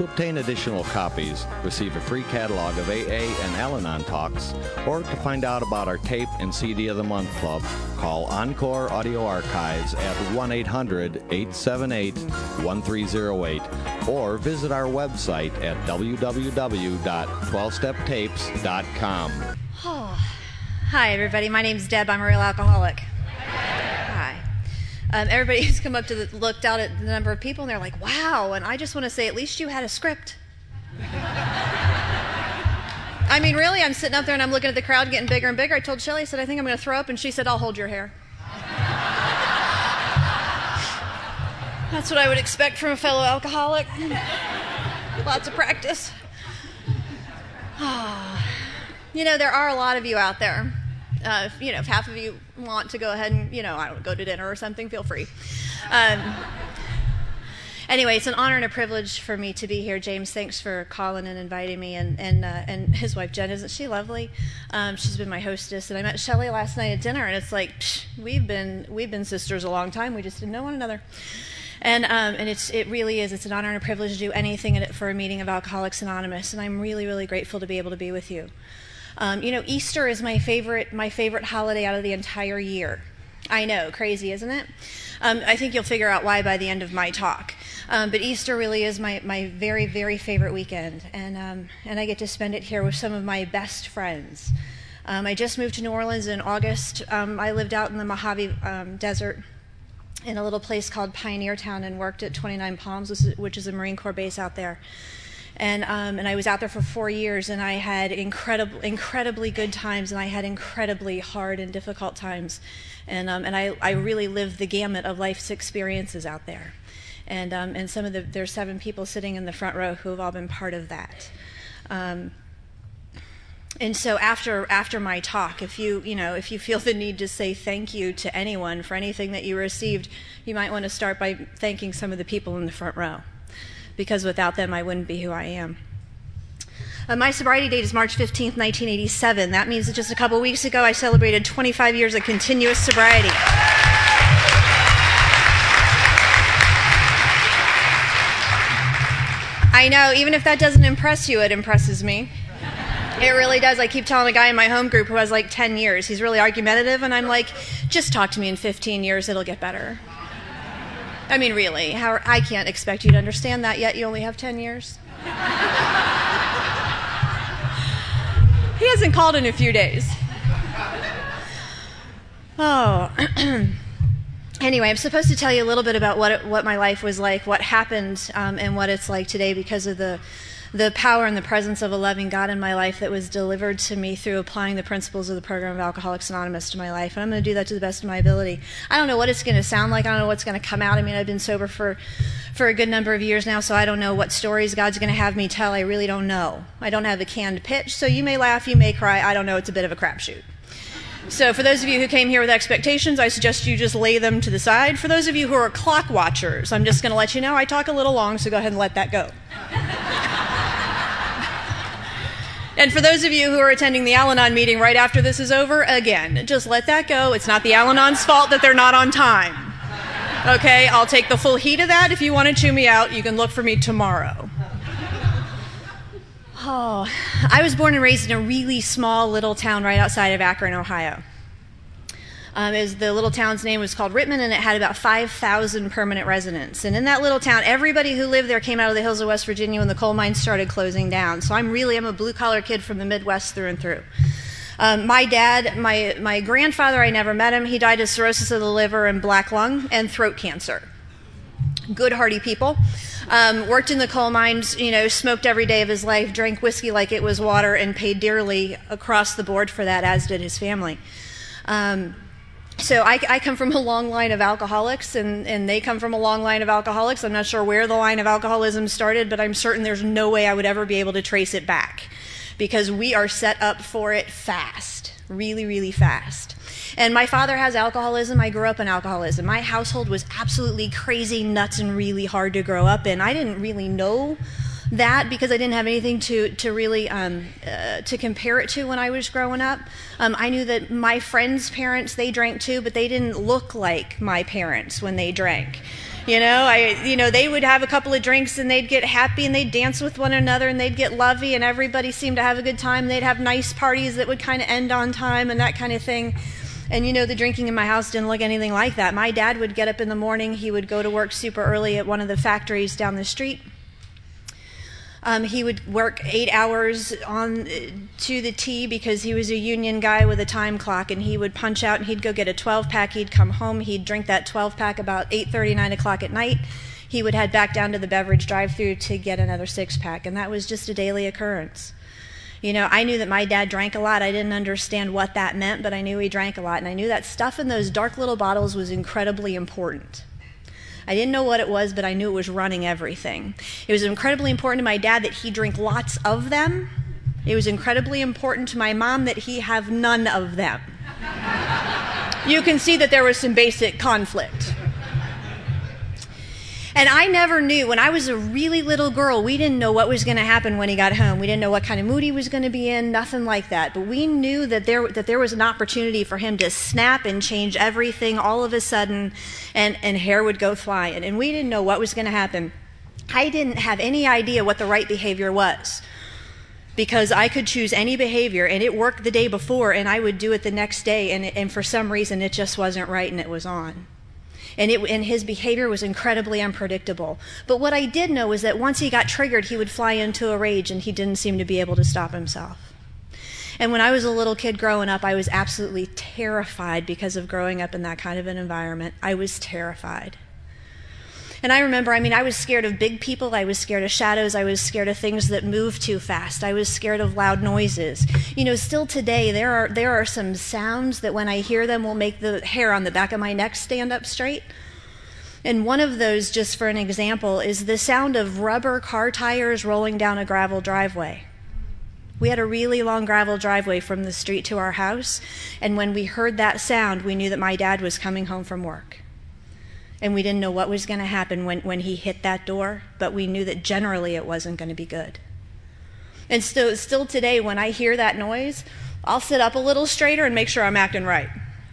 To obtain additional copies, receive a free catalog of AA and Al-Anon talks, or to find out about our tape and CD of the Month Club, call Encore Audio Archives at 1-800-878-1308 or visit our website at www.12steptapes.com. Hi, everybody. My name's Deb. I'm a real alcoholic. Hi. Everybody's come up to looked out at the number of people, and they're like, wow. And I just want to say, at least you had a script. I mean, really, I'm sitting up there, and I'm looking at the crowd getting bigger and bigger. I told Shelly, I said, I think I'm going to throw up. And she said, I'll hold your hair. That's what I would expect from a fellow alcoholic. Lots of practice. You know, there are a lot of you out there. If half of you want to go ahead and, I don't know, go to dinner or something, feel free. Anyway, it's an honor and a privilege for me to be here. James, thanks for calling and inviting me, and his wife Jen, isn't she lovely? She's been my hostess, and I met Shelly last night at dinner, and it's like we've been sisters a long time. We just didn't know one another. And it really is. It's an honor and a privilege to do anything for a meeting of Alcoholics Anonymous, and I'm really, really grateful to be able to be with you. Easter is my favorite holiday out of the entire year. I know, crazy, isn't it? I think you'll figure out why by the end of my talk. But Easter really is my very, very favorite weekend, and I get to spend it here with some of my best friends. I just moved to New Orleans in August. I lived out in the Mojave Desert in a little place called Pioneer Town and worked at 29 Palms, which is a Marine Corps base out there. And I was out there for 4 years, and I had incredibly good times, and I had incredibly hard and difficult times. And I really lived the gamut of life's experiences out there. And there's 7 people sitting in the front row who have all been part of that. And so after my talk, if you feel the need to say thank you to anyone for anything that you received, you might want to start by thanking some of the people in the front row, because without them I wouldn't be who I am. My sobriety date is March 15th, 1987. That means that just a couple weeks ago I celebrated 25 years of continuous sobriety. I know, even if that doesn't impress you, it impresses me. It really does. I keep telling a guy in my home group who has like 10 years, he's really argumentative, and I'm like, just talk to me in 15 years, it'll get better. I mean, really, I can't expect you to understand that yet. You only have 10 years. He hasn't called in a few days. Oh. Anyway, I'm supposed to tell you a little bit about what my life was like, what happened, and what it's like today because of the power and the presence of a loving God in my life that was delivered to me through applying the principles of the program of Alcoholics Anonymous to my life. And I'm going to do that to the best of my ability. I don't know what it's going to sound like. I don't know what's going to come out. I mean, I've been sober for a good number of years now, so I don't know what stories God's going to have me tell. I really don't know. I don't have a canned pitch, so you may laugh, you may cry. I don't know. It's a bit of a crapshoot. So for those of you who came here with expectations, I suggest you just lay them to the side. For those of you who are clock watchers, I'm just going to let you know I talk a little long, so go ahead and let that go. And for those of you who are attending the Al-Anon meeting right after this is over, again, just let that go. It's not the Al-Anon's fault that they're not on time. Okay, I'll take the full heat of that. If you want to chew me out, you can look for me tomorrow. Oh, I was born and raised in a really small little town right outside of Akron, Ohio. The little town's name was called Rittman, and it had about 5,000 permanent residents. And in that little town, everybody who lived there came out of the hills of West Virginia when the coal mines started closing down. So I'm a blue-collar kid from the Midwest through and through. My dad, my grandfather, I never met him. He died of cirrhosis of the liver and black lung and throat cancer. Good, hearty people. Worked in the coal mines, smoked every day of his life, drank whiskey like it was water, and paid dearly across the board for that, as did his family. So I come from a long line of alcoholics, and they come from a long line of alcoholics. I'm not sure where the line of alcoholism started, but I'm certain there's no way I would ever be able to trace it back, because we are set up for it fast, really, really fast. And my father has alcoholism. I grew up in alcoholism. My household was absolutely crazy, nuts, and really hard to grow up in. I didn't really know that because I didn't have anything to really to compare it to when I was growing up. I knew that my friends' parents, they drank too, but they didn't look like my parents when they drank. They would have a couple of drinks and they'd get happy and they'd dance with one another and they'd get lovey and everybody seemed to have a good time. They'd have nice parties that would kind of end on time and that kind of thing. And the drinking in my house didn't look anything like that. My dad would get up in the morning. He would go to work super early at one of the factories down the street. He would work 8 hours on to the T because he was a union guy with a time clock, and he would punch out and he'd go get a 12-pack. He'd come home. He'd drink that 12-pack about 8:30, 9 o'clock at night. He would head back down to the beverage drive-thru to get another 6-pack, and that was just a daily occurrence. I knew that my dad drank a lot. I didn't understand what that meant, but I knew he drank a lot, and I knew that stuff in those dark little bottles was incredibly important. I didn't know what it was, but I knew it was running everything. It was incredibly important to my dad that he drink lots of them. It was incredibly important to my mom that he have none of them. You can see that there was some basic conflict. And I never knew, when I was a really little girl, we didn't know what was going to happen when he got home. We didn't know what kind of mood he was going to be in, nothing like that. But we knew that there was an opportunity for him to snap and change everything all of a sudden, and hair would go flying. And we didn't know what was going to happen. I didn't have any idea what the right behavior was, because I could choose any behavior, and it worked the day before, and I would do it the next day, and for some reason it just wasn't right, and it was on. And his behavior was incredibly unpredictable. But what I did know was that once he got triggered, he would fly into a rage, and he didn't seem to be able to stop himself. And when I was a little kid growing up, I was absolutely terrified because of growing up in that kind of an environment. I was terrified. And I remember, I was scared of big people. I was scared of shadows. I was scared of things that moved too fast. I was scared of loud noises. Still today, there are some sounds that when I hear them will make the hair on the back of my neck stand up straight. And one of those, just for an example, is the sound of rubber car tires rolling down a gravel driveway. We had a really long gravel driveway from the street to our house, and when we heard that sound, we knew that my dad was coming home from work. And we didn't know what was going to happen when he hit that door, but we knew that generally it wasn't going to be good. And still today, when I hear that noise, I'll sit up a little straighter and make sure I'm acting right.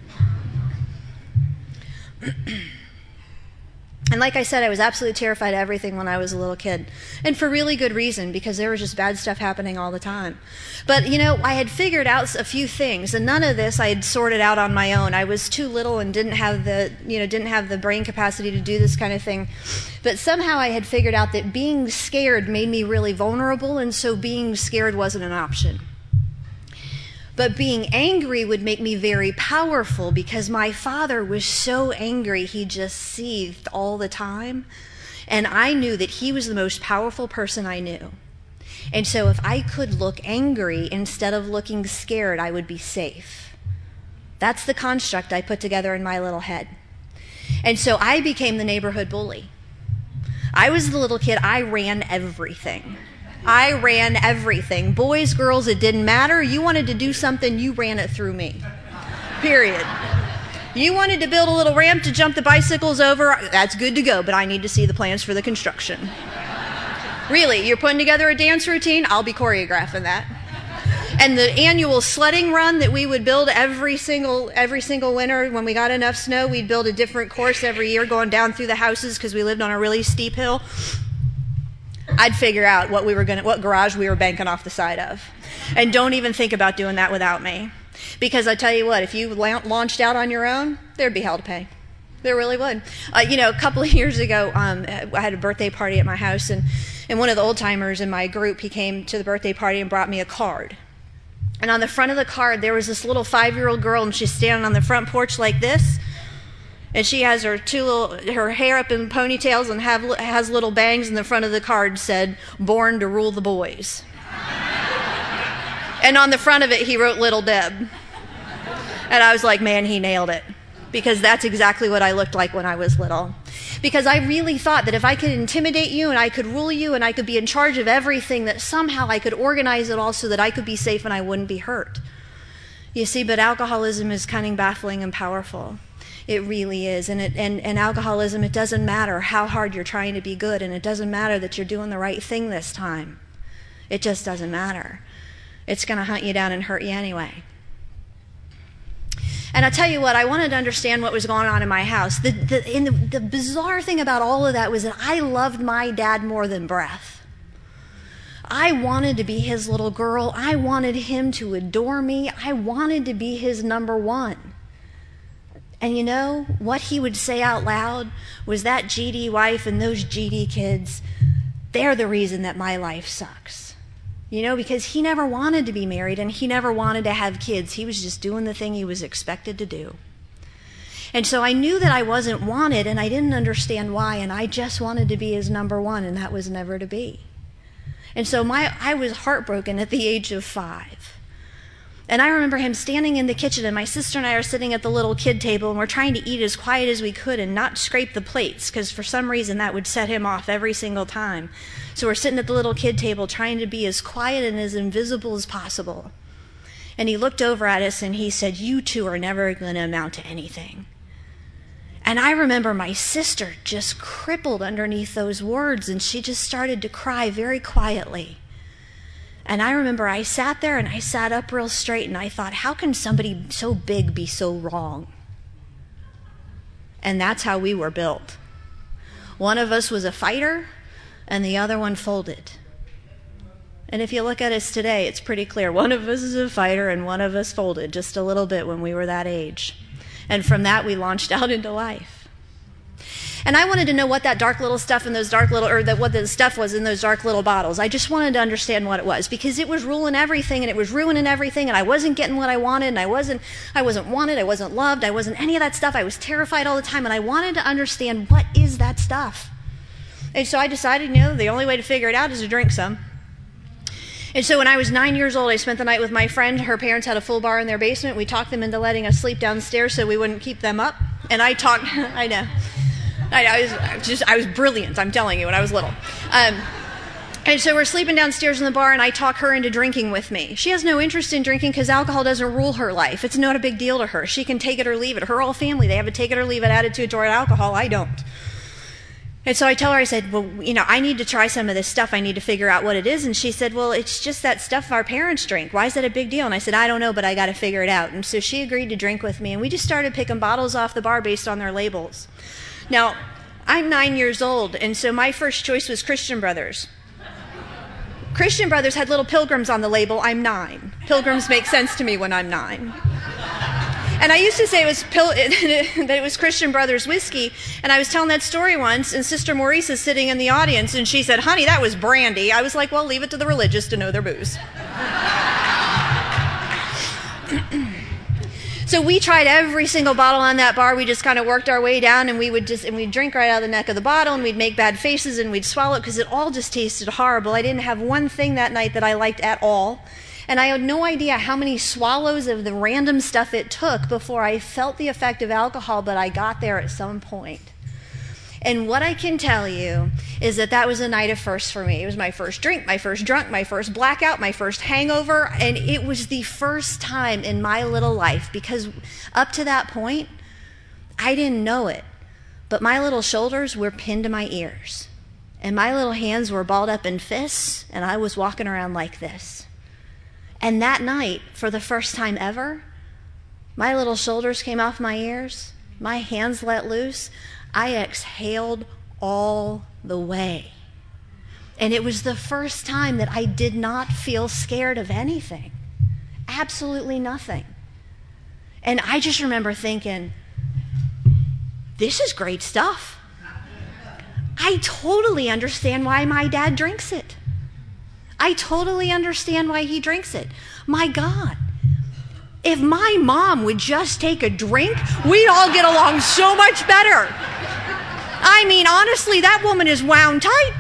And like I said, I was absolutely terrified of everything when I was a little kid. And for really good reason, because there was just bad stuff happening all the time. But, I had figured out a few things, and none of this I had sorted out on my own. I was too little and didn't have the brain capacity to do this kind of thing. But somehow I had figured out that being scared made me really vulnerable, and so being scared wasn't an option. But being angry would make me very powerful, because my father was so angry he just seethed all the time. And I knew that he was the most powerful person I knew. And so if I could look angry instead of looking scared, I would be safe. That's the construct I put together in my little head. And so I became the neighborhood bully. I was the little kid. I ran everything. I ran everything. Boys, girls, it didn't matter. You wanted to do something, you ran it through me. Period. You wanted to build a little ramp to jump the bicycles over, that's good to go, but I need to see the plans for the construction. Really, you're putting together a dance routine, I'll be choreographing that. And the annual sledding run that we would build every single winter, when we got enough snow, we'd build a different course every year going down through the houses because we lived on a really steep hill. I'd figure out what garage we were banking off the side of. And don't even think about doing that without me. Because I tell you what, if you launched out on your own, there'd be hell to pay. There really would. A couple of years ago, I had a birthday party at my house, and one of the old-timers in my group, he came to the birthday party and brought me a card. And on the front of the card, there was this little 5-year-old girl, and she's standing on the front porch like this. And she has her hair up in ponytails and has little bangs, and the front of the card said, "Born to rule the boys." And on the front of it, he wrote Little Deb. And I was like, man, he nailed it. Because that's exactly what I looked like when I was little. Because I really thought that if I could intimidate you and I could rule you and I could be in charge of everything, that somehow I could organize it all so that I could be safe and I wouldn't be hurt. You see, but alcoholism is cunning, baffling, and powerful. It really is. And alcoholism, it doesn't matter how hard you're trying to be good, and it doesn't matter that you're doing the right thing this time. It just doesn't matter. It's going to hunt you down and hurt you anyway. And I tell you what, I wanted to understand what was going on in my house. The bizarre thing about all of that was that I loved my dad more than breath. I wanted to be his little girl. I wanted him to adore me. I wanted to be his number one. And you know, what he would say out loud was that GD wife and those GD kids, they're the reason that my life sucks. You know, because he never wanted to be married and he never wanted to have kids. He was just doing the thing he was expected to do. And so I knew that I wasn't wanted and I didn't understand why, and I just wanted to be his number one, and that was never to be. And so I was heartbroken at the age of 5. And I remember him standing in the kitchen, and my sister and I are sitting at the little kid table, and we're trying to eat as quiet as we could and not scrape the plates, because for some reason that would set him off every single time. So we're sitting at the little kid table trying to be as quiet and as invisible as possible. And he looked over at us and he said, "You two are never going to amount to anything." And I remember my sister just crippled underneath those words, and she just started to cry very quietly. And I remember I sat there and I sat up real straight and I thought, how can somebody so big be so wrong? And that's how we were built. One of us was a fighter and the other one folded. And if you look at us today, it's pretty clear. One of us is a fighter and one of us folded just a little bit when we were that age. And from that, we launched out into life. And I wanted to know what that dark little stuff in those dark little, or that what the stuff was in those dark little bottles. I just wanted to understand what it was, because it was ruling everything and it was ruining everything, and I wasn't getting what I wanted, and I wasn't wanted, I wasn't loved, I wasn't any of that stuff. I was terrified all the time, and I wanted to understand, what is that stuff? And so I decided, the only way to figure it out is to drink some. And so when I was 9 years old, I spent the night with my friend. Her parents had a full bar in their basement. We talked them into letting us sleep downstairs so we wouldn't keep them up. And I talked, I know. I was brilliant, I'm telling you, when I was little. And so we're sleeping downstairs in the bar, and I talk her into drinking with me. She has no interest in drinking because alcohol doesn't rule her life. It's not a big deal to her. She can take it or leave it. Her whole family, they have a take it or leave it attitude toward alcohol. I don't. And so I tell her, I said, well, I need to try some of this stuff. I need to figure out what it is. And she said, well, it's just that stuff our parents drink. Why is that a big deal? And I said, I don't know, but I got to figure it out. And so she agreed to drink with me, and we just started picking bottles off the bar based on their labels. Now, I'm 9 years old, and so my first choice was Christian Brothers. Christian Brothers had little pilgrims on the label. I'm 9. Pilgrims make sense to me when I'm 9. And I used to say that it was Christian Brothers whiskey, and I was telling that story once, and Sister Maurice is sitting in the audience, and she said, honey, that was brandy. I was like, well, leave it to the religious to know their booze. So we tried every single bottle on that bar. We just kind of worked our way down, and we'd drink right out of the neck of the bottle, and we'd make bad faces, and we'd swallow it because it all just tasted horrible. I didn't have one thing that night that I liked at all. And I had no idea how many swallows of the random stuff it took before I felt the effect of alcohol, but I got there at some point. And what I can tell you is that was a night of firsts for me. It was my first drink, my first drunk, my first blackout, my first hangover, and it was the first time in my little life, because up to that point, I didn't know it, but my little shoulders were pinned to my ears, and my little hands were balled up in fists, and I was walking around like this. And that night, for the first time ever, my little shoulders came off my ears, my hands let loose, I exhaled all the way. And it was the first time that I did not feel scared of anything. Absolutely nothing. And I just remember thinking, this is great stuff. I totally understand why my dad drinks it. I totally understand why he drinks it. My God. If my mom would just take a drink, we'd all get along so much better. I mean, honestly, that woman is wound tight.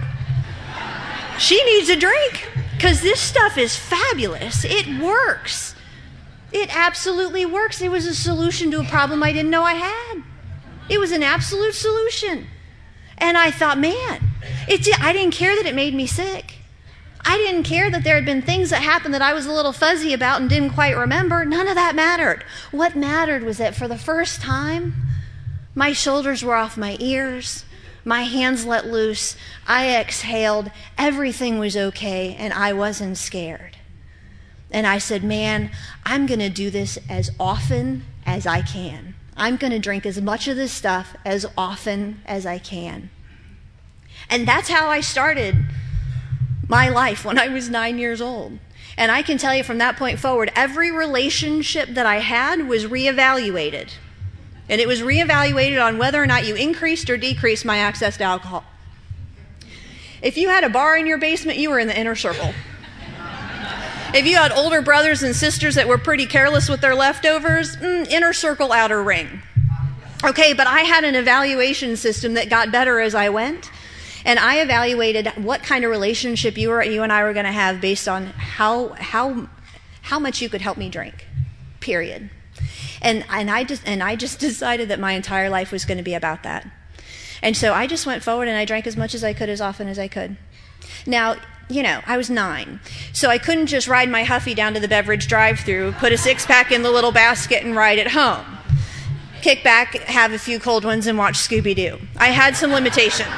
She needs a drink, because this stuff is fabulous. It works. It absolutely works. It was a solution to a problem I didn't know I had. It was an absolute solution. And I thought, man, I didn't care that it made me sick. I didn't care that there had been things that happened that I was a little fuzzy about and didn't quite remember. None of that mattered. What mattered was that for the first time, my shoulders were off my ears, my hands let loose, I exhaled, everything was okay, and I wasn't scared. And I said, man, I'm going to do this as often as I can. I'm going to drink as much of this stuff as often as I can. And that's how I started my life when I was 9 years old. And I can tell you from that point forward, every relationship that I had was reevaluated. And it was reevaluated on whether or not you increased or decreased my access to alcohol. If you had a bar in your basement, you were in the inner circle. If you had older brothers and sisters that were pretty careless with their leftovers, inner circle, outer ring. Okay, but I had an evaluation system that got better as I went. And I evaluated what kind of relationship you and I were going to have based on how much you could help me drink, period. And I just decided that my entire life was going to be about that. And so I just went forward and I drank as much as I could, as often as I could. Now, I was 9, so I couldn't just ride my Huffy down to the beverage drive-thru, put a 6-pack in the little basket, and ride it home. Kick back, have a few cold ones, and watch Scooby-Doo. I had some limitations.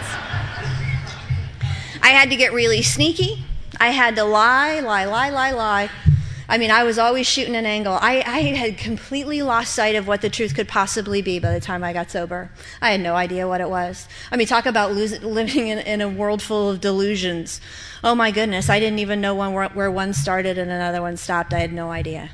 I had to get really sneaky. I had to lie. I mean, I was always shooting an angle. I had completely lost sight of what the truth could possibly be by the time I got sober. I had no idea what it was. I mean, talk about living in a world full of delusions. Oh my goodness, I didn't even know where one started and another one stopped. I had no idea.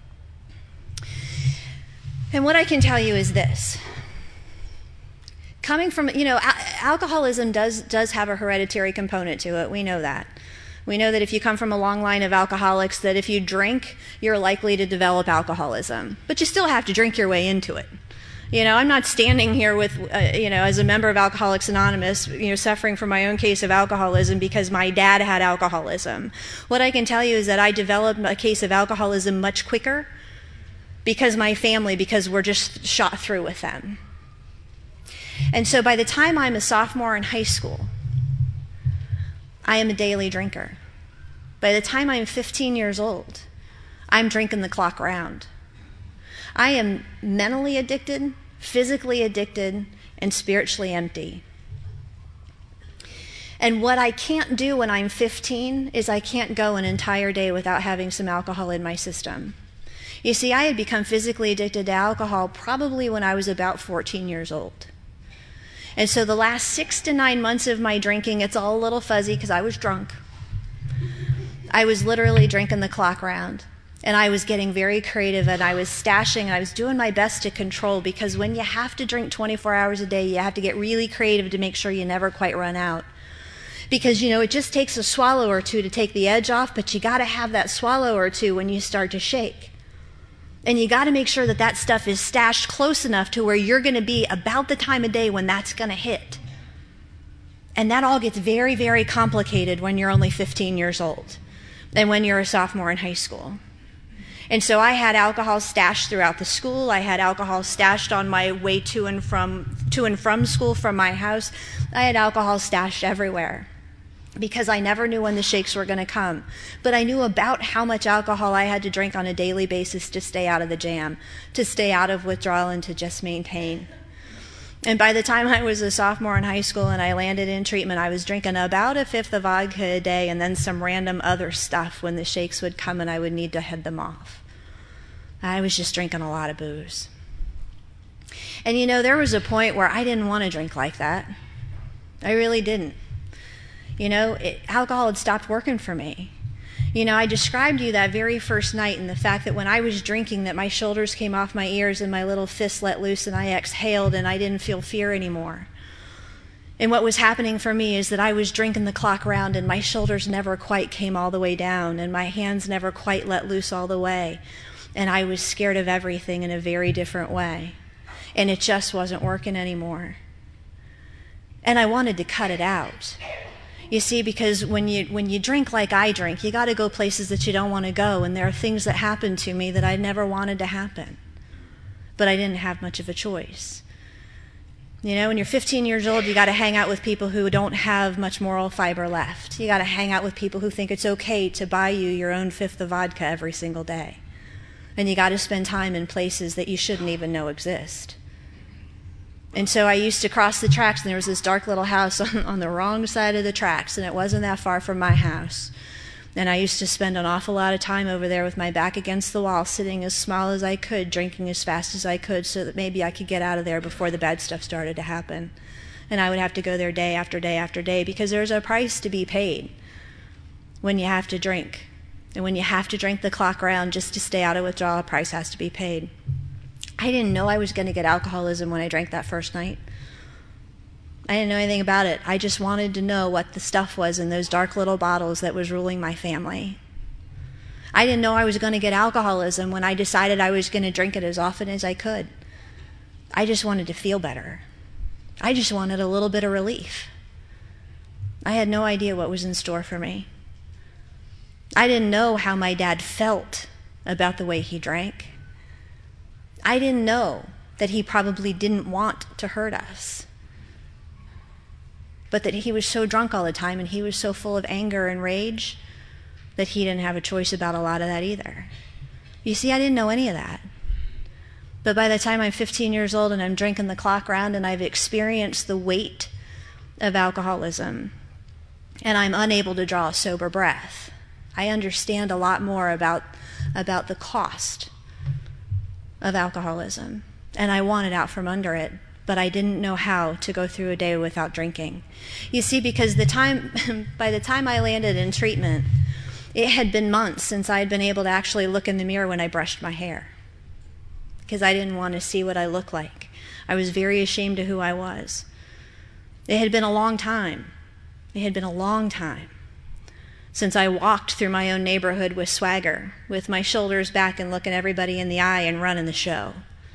And what I can tell you is this. Coming from, alcoholism does have a hereditary component to it. We know that. We know that if you come from a long line of alcoholics, that if you drink, you're likely to develop alcoholism. But you still have to drink your way into it. I'm not standing here with, as a member of Alcoholics Anonymous, suffering from my own case of alcoholism because my dad had alcoholism. What I can tell you is that I developed a case of alcoholism much quicker because we're just shot through with them. And so by the time I'm a sophomore in high school, I am a daily drinker. By the time I'm 15 years old, I'm drinking the clock round. I am mentally addicted, physically addicted, and spiritually empty. And what I can't do when I'm 15 is I can't go an entire day without having some alcohol in my system. You see, I had become physically addicted to alcohol probably when I was about 14 years old. And so the last 6 to 9 months of my drinking, it's all a little fuzzy because I was drunk. I was literally drinking the clock round. And I was getting very creative, and I was stashing, and I was doing my best to control, because when you have to drink 24 hours a day, you have to get really creative to make sure you never quite run out. Because, it just takes a swallow or two to take the edge off, but you got to have that swallow or two when you start to shake. And you got to make sure that stuff is stashed close enough to where you're going to be about the time of day when that's going to hit. And that all gets very, very complicated when you're only 15 years old and when you're a sophomore in high school. And so I had alcohol stashed throughout the school. I had alcohol stashed on my way to and from school from my house. I had alcohol stashed everywhere because I never knew when the shakes were going to come. But I knew about how much alcohol I had to drink on a daily basis to stay out of the jam, to stay out of withdrawal, and to just maintain. And by the time I was a sophomore in high school and I landed in treatment, I was drinking about a fifth of vodka a day and then some random other stuff when the shakes would come and I would need to head them off. I was just drinking a lot of booze. And there was a point where I didn't want to drink like that. I really didn't. Alcohol had stopped working for me. I described to you that very first night and the fact that when I was drinking that my shoulders came off my ears and my little fists let loose and I exhaled and I didn't feel fear anymore. And what was happening for me is that I was drinking the clock round and my shoulders never quite came all the way down and my hands never quite let loose all the way. And I was scared of everything in a very different way. And it just wasn't working anymore. And I wanted to cut it out. You see, because when you drink like I drink, you got to go places that you don't want to go, and there are things that happen to me that I never wanted to happen. But I didn't have much of a choice. When you're 15 years old, you got to hang out with people who don't have much moral fiber left. You got to hang out with people who think it's okay to buy you your own fifth of vodka every single day. And you got to spend time in places that you shouldn't even know exist. And so I used to cross the tracks, and there was this dark little house on the wrong side of the tracks, and it wasn't that far from my house. And I used to spend an awful lot of time over there with my back against the wall, sitting as small as I could, drinking as fast as I could, so that maybe I could get out of there before the bad stuff started to happen. And I would have to go there day after day after day, because there's a price to be paid when you have to drink. And when you have to drink the clock around just to stay out of withdrawal, a price has to be paid. I didn't know I was going to get alcoholism when I drank that first night. I didn't know anything about it. I just wanted to know what the stuff was in those dark little bottles that was ruling my family. I didn't know I was going to get alcoholism when I decided I was going to drink it as often as I could. I just wanted to feel better. I just wanted a little bit of relief. I had no idea what was in store for me. I didn't know how my dad felt about the way he drank. I didn't know that he probably didn't want to hurt us, but that he was so drunk all the time and he was so full of anger and rage that he didn't have a choice about a lot of that either. You see, I didn't know any of that. But by the time I'm 15 years old and I'm drinking the clock round and I've experienced the weight of alcoholism and I'm unable to draw a sober breath, I understand a lot more about the cost of alcoholism. And I wanted out from under it, but I didn't know how to go through a day without drinking. You see, because by the time I landed in treatment, it had been months since I had been able to actually look in the mirror when I brushed my hair, because I didn't want to see what I looked like. I was very ashamed of who I was. It had been a long time. It had been a long time since I walked through my own neighborhood with swagger, with my shoulders back and looking everybody in the eye and running the show.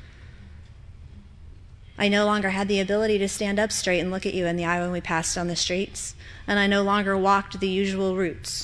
I no longer had the ability to stand up straight and look at you in the eye when we passed on the streets, and I no longer walked the usual routes.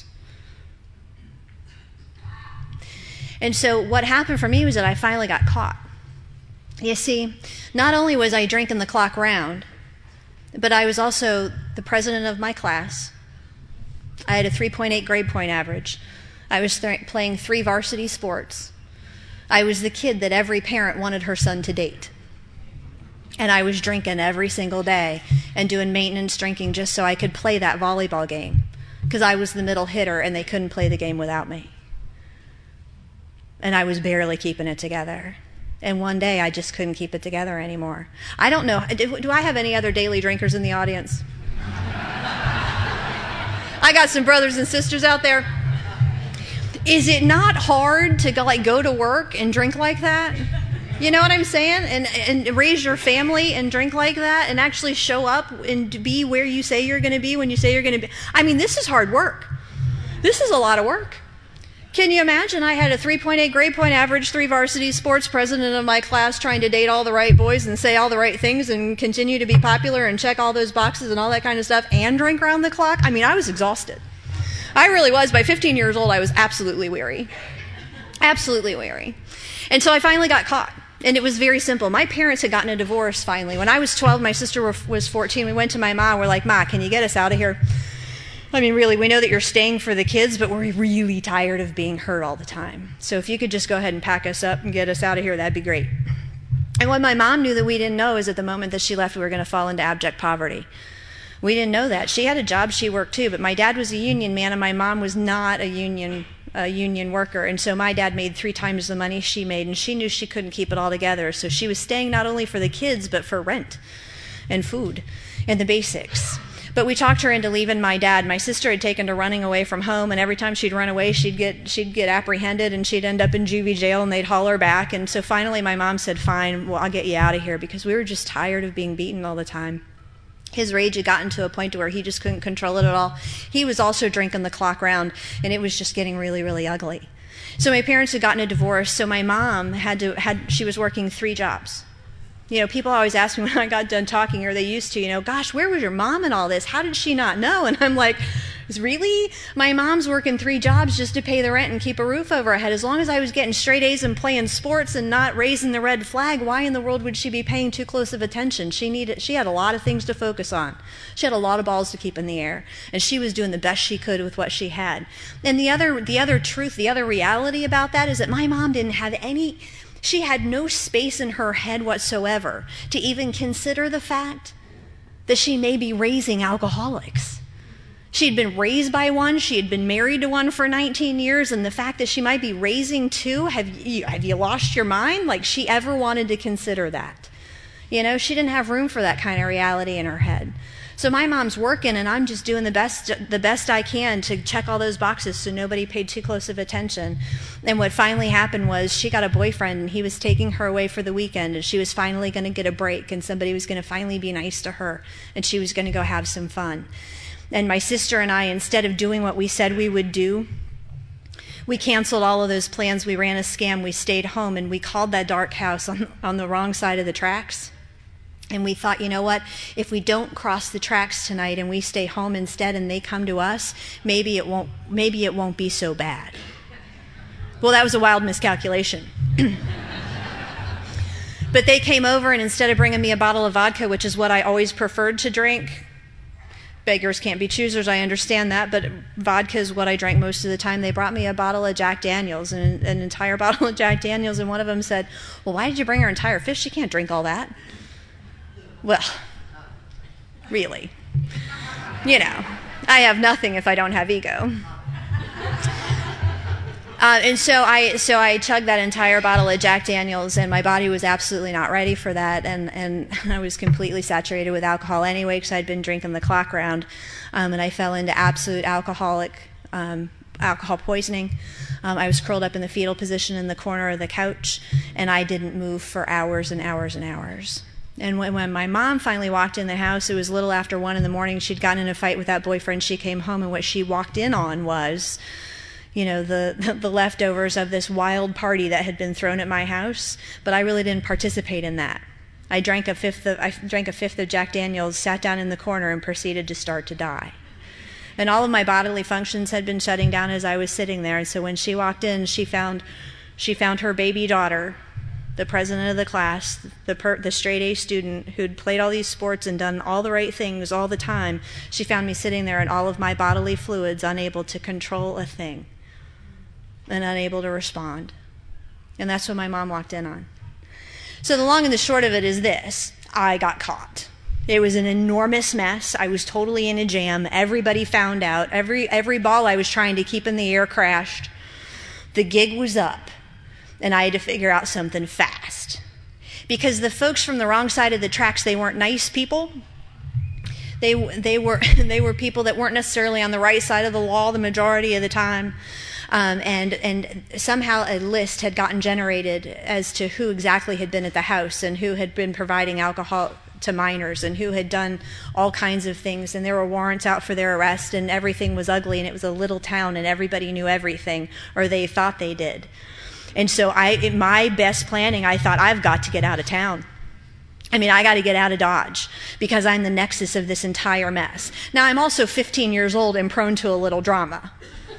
And so what happened for me was that I finally got caught. You see, not only was I drinking the clock round, but I was also the president of my class. I had a 3.8 grade point average. I was playing 3 varsity sports. I was the kid that every parent wanted her son to date. And I was drinking every single day and doing maintenance drinking just so I could play that volleyball game, because I was the middle hitter and they couldn't play the game without me. And I was barely keeping it together. And one day I just couldn't keep it together anymore. I don't know. Do I have any other daily drinkers in the audience? I got some brothers and sisters out there. Is it not hard to go to work and drink like that? You know what I'm saying? And raise your family and drink like that and actually show up and be where you say you're going to be when you say you're going to be. I mean, this is hard work. This is a lot of work. Can you imagine? I had a 3.8 grade point average, 3 varsity sports, president of my class, trying to date all the right boys and say all the right things and continue to be popular and check all those boxes and all that kind of stuff and drink around the clock. I mean, I was exhausted. I really was. By 15 years old, I was absolutely weary. Absolutely weary. And so I finally got caught. And it was very simple. My parents had gotten a divorce finally. When I was 12, my sister was 14. We went to my mom. We're like, Ma, can you get us out of here? I mean, really, we know that you're staying for the kids, but we're really tired of being hurt all the time. So if you could just go ahead and pack us up and get us out of here, that'd be great. And what my mom knew that we didn't know is at the moment that she left, we were going to fall into abject poverty. We didn't know that. She had a job, she worked too, but my dad was a union man and my mom was not a union worker. And so my dad made 3 times the money she made, and she knew she couldn't keep it all together. So she was staying not only for the kids, but for rent and food and the basics. But we talked her into leaving my dad. My sister had taken to running away from home, and every time she'd run away, she'd get apprehended, and she'd end up in juvie jail, and they'd haul her back. And so finally my mom said, fine, well, I'll get you out of here, because we were just tired of being beaten all the time. His rage had gotten to a point to where he just couldn't control it at all. He was also drinking the clock round, and it was just getting really, really ugly. So my parents had gotten a divorce, so my mom she was working 3 jobs. You know, people always ask me when I got done talking, or they used to, gosh, where was your mom in all this? How did she not know? And I'm like, really? My mom's working 3 jobs just to pay the rent and keep a roof over her head. As long as I was getting straight A's and playing sports and not raising the red flag, why in the world would she be paying too close of attention? She had a lot of things to focus on. She had a lot of balls to keep in the air, and she was doing the best she could with what she had. And the other truth, the other reality about that is that my mom didn't have she had no space in her head whatsoever to even consider the fact that she may be raising alcoholics. She'd been raised by one. She had been married to one for 19 years. And the fact that she might be raising two, have you lost your mind? Like she ever wanted to consider that? You know, she didn't have room for that kind of reality in her head. So my mom's working, and I'm just doing the best I can to check all those boxes so nobody paid too close of attention. And what finally happened was she got a boyfriend, and he was taking her away for the weekend, and she was finally going to get a break, and somebody was going to finally be nice to her, and she was going to go have some fun. And my sister and I, instead of doing what we said we would do, we canceled all of those plans. We ran a scam. We stayed home, and we called that dark house on the wrong side of the tracks. And we thought, you know what, if we don't cross the tracks tonight and we stay home instead and they come to us, maybe it won't be so bad. Well, that was a wild miscalculation. But they came over, and instead of bringing me a bottle of vodka, which is what I always preferred to drink, beggars can't be choosers, I understand that, but vodka is what I drank most of the time. They brought me a bottle of Jack Daniels, an entire bottle of Jack Daniels, and one of them said, well, why did you bring her entire fist? She can't drink all that. Well, really, you know, I have nothing if I don't have ego. And so I chugged that entire bottle of Jack Daniels, and my body was absolutely not ready for that, and I was completely saturated with alcohol anyway because I'd been drinking the clock round, and I fell into absolute alcohol poisoning. I was curled up in the fetal position in the corner of the couch, and I didn't move for hours and hours and hours. And when my mom finally walked in the house, it was a little after 1 a.m. She'd gotten in a fight with that boyfriend. She came home, and what she walked in on was, you know, the leftovers of this wild party that had been thrown at my house. But I really didn't participate in that. I drank a fifth of Jack Daniels, sat down in the corner, and proceeded to start to die. And all of my bodily functions had been shutting down as I was sitting there. And so when she walked in, she found her baby daughter, the president of the class, the straight A student who'd played all these sports and done all the right things all the time. She found me sitting there in all of my bodily fluids, unable to control a thing and unable to respond. And that's what my mom walked in on. So the long and the short of it is this: I got caught. It was an enormous mess. I was totally in a jam. Everybody found out. Every ball I was trying to keep in the air crashed. The gig was up. And I had to figure out something fast. Because the folks from the wrong side of the tracks, they weren't nice people. They were people that weren't necessarily on the right side of the law the majority of the time. And somehow a list had gotten generated as to who exactly had been at the house and who had been providing alcohol to minors and who had done all kinds of things. And there were warrants out for their arrest, and everything was ugly, and it was a little town, and everybody knew everything, or they thought they did. And so in my best planning, I thought, I've got to get out of town. I mean, I got to get out of Dodge because I'm the nexus of this entire mess. Now, I'm also 15 years old and prone to a little drama.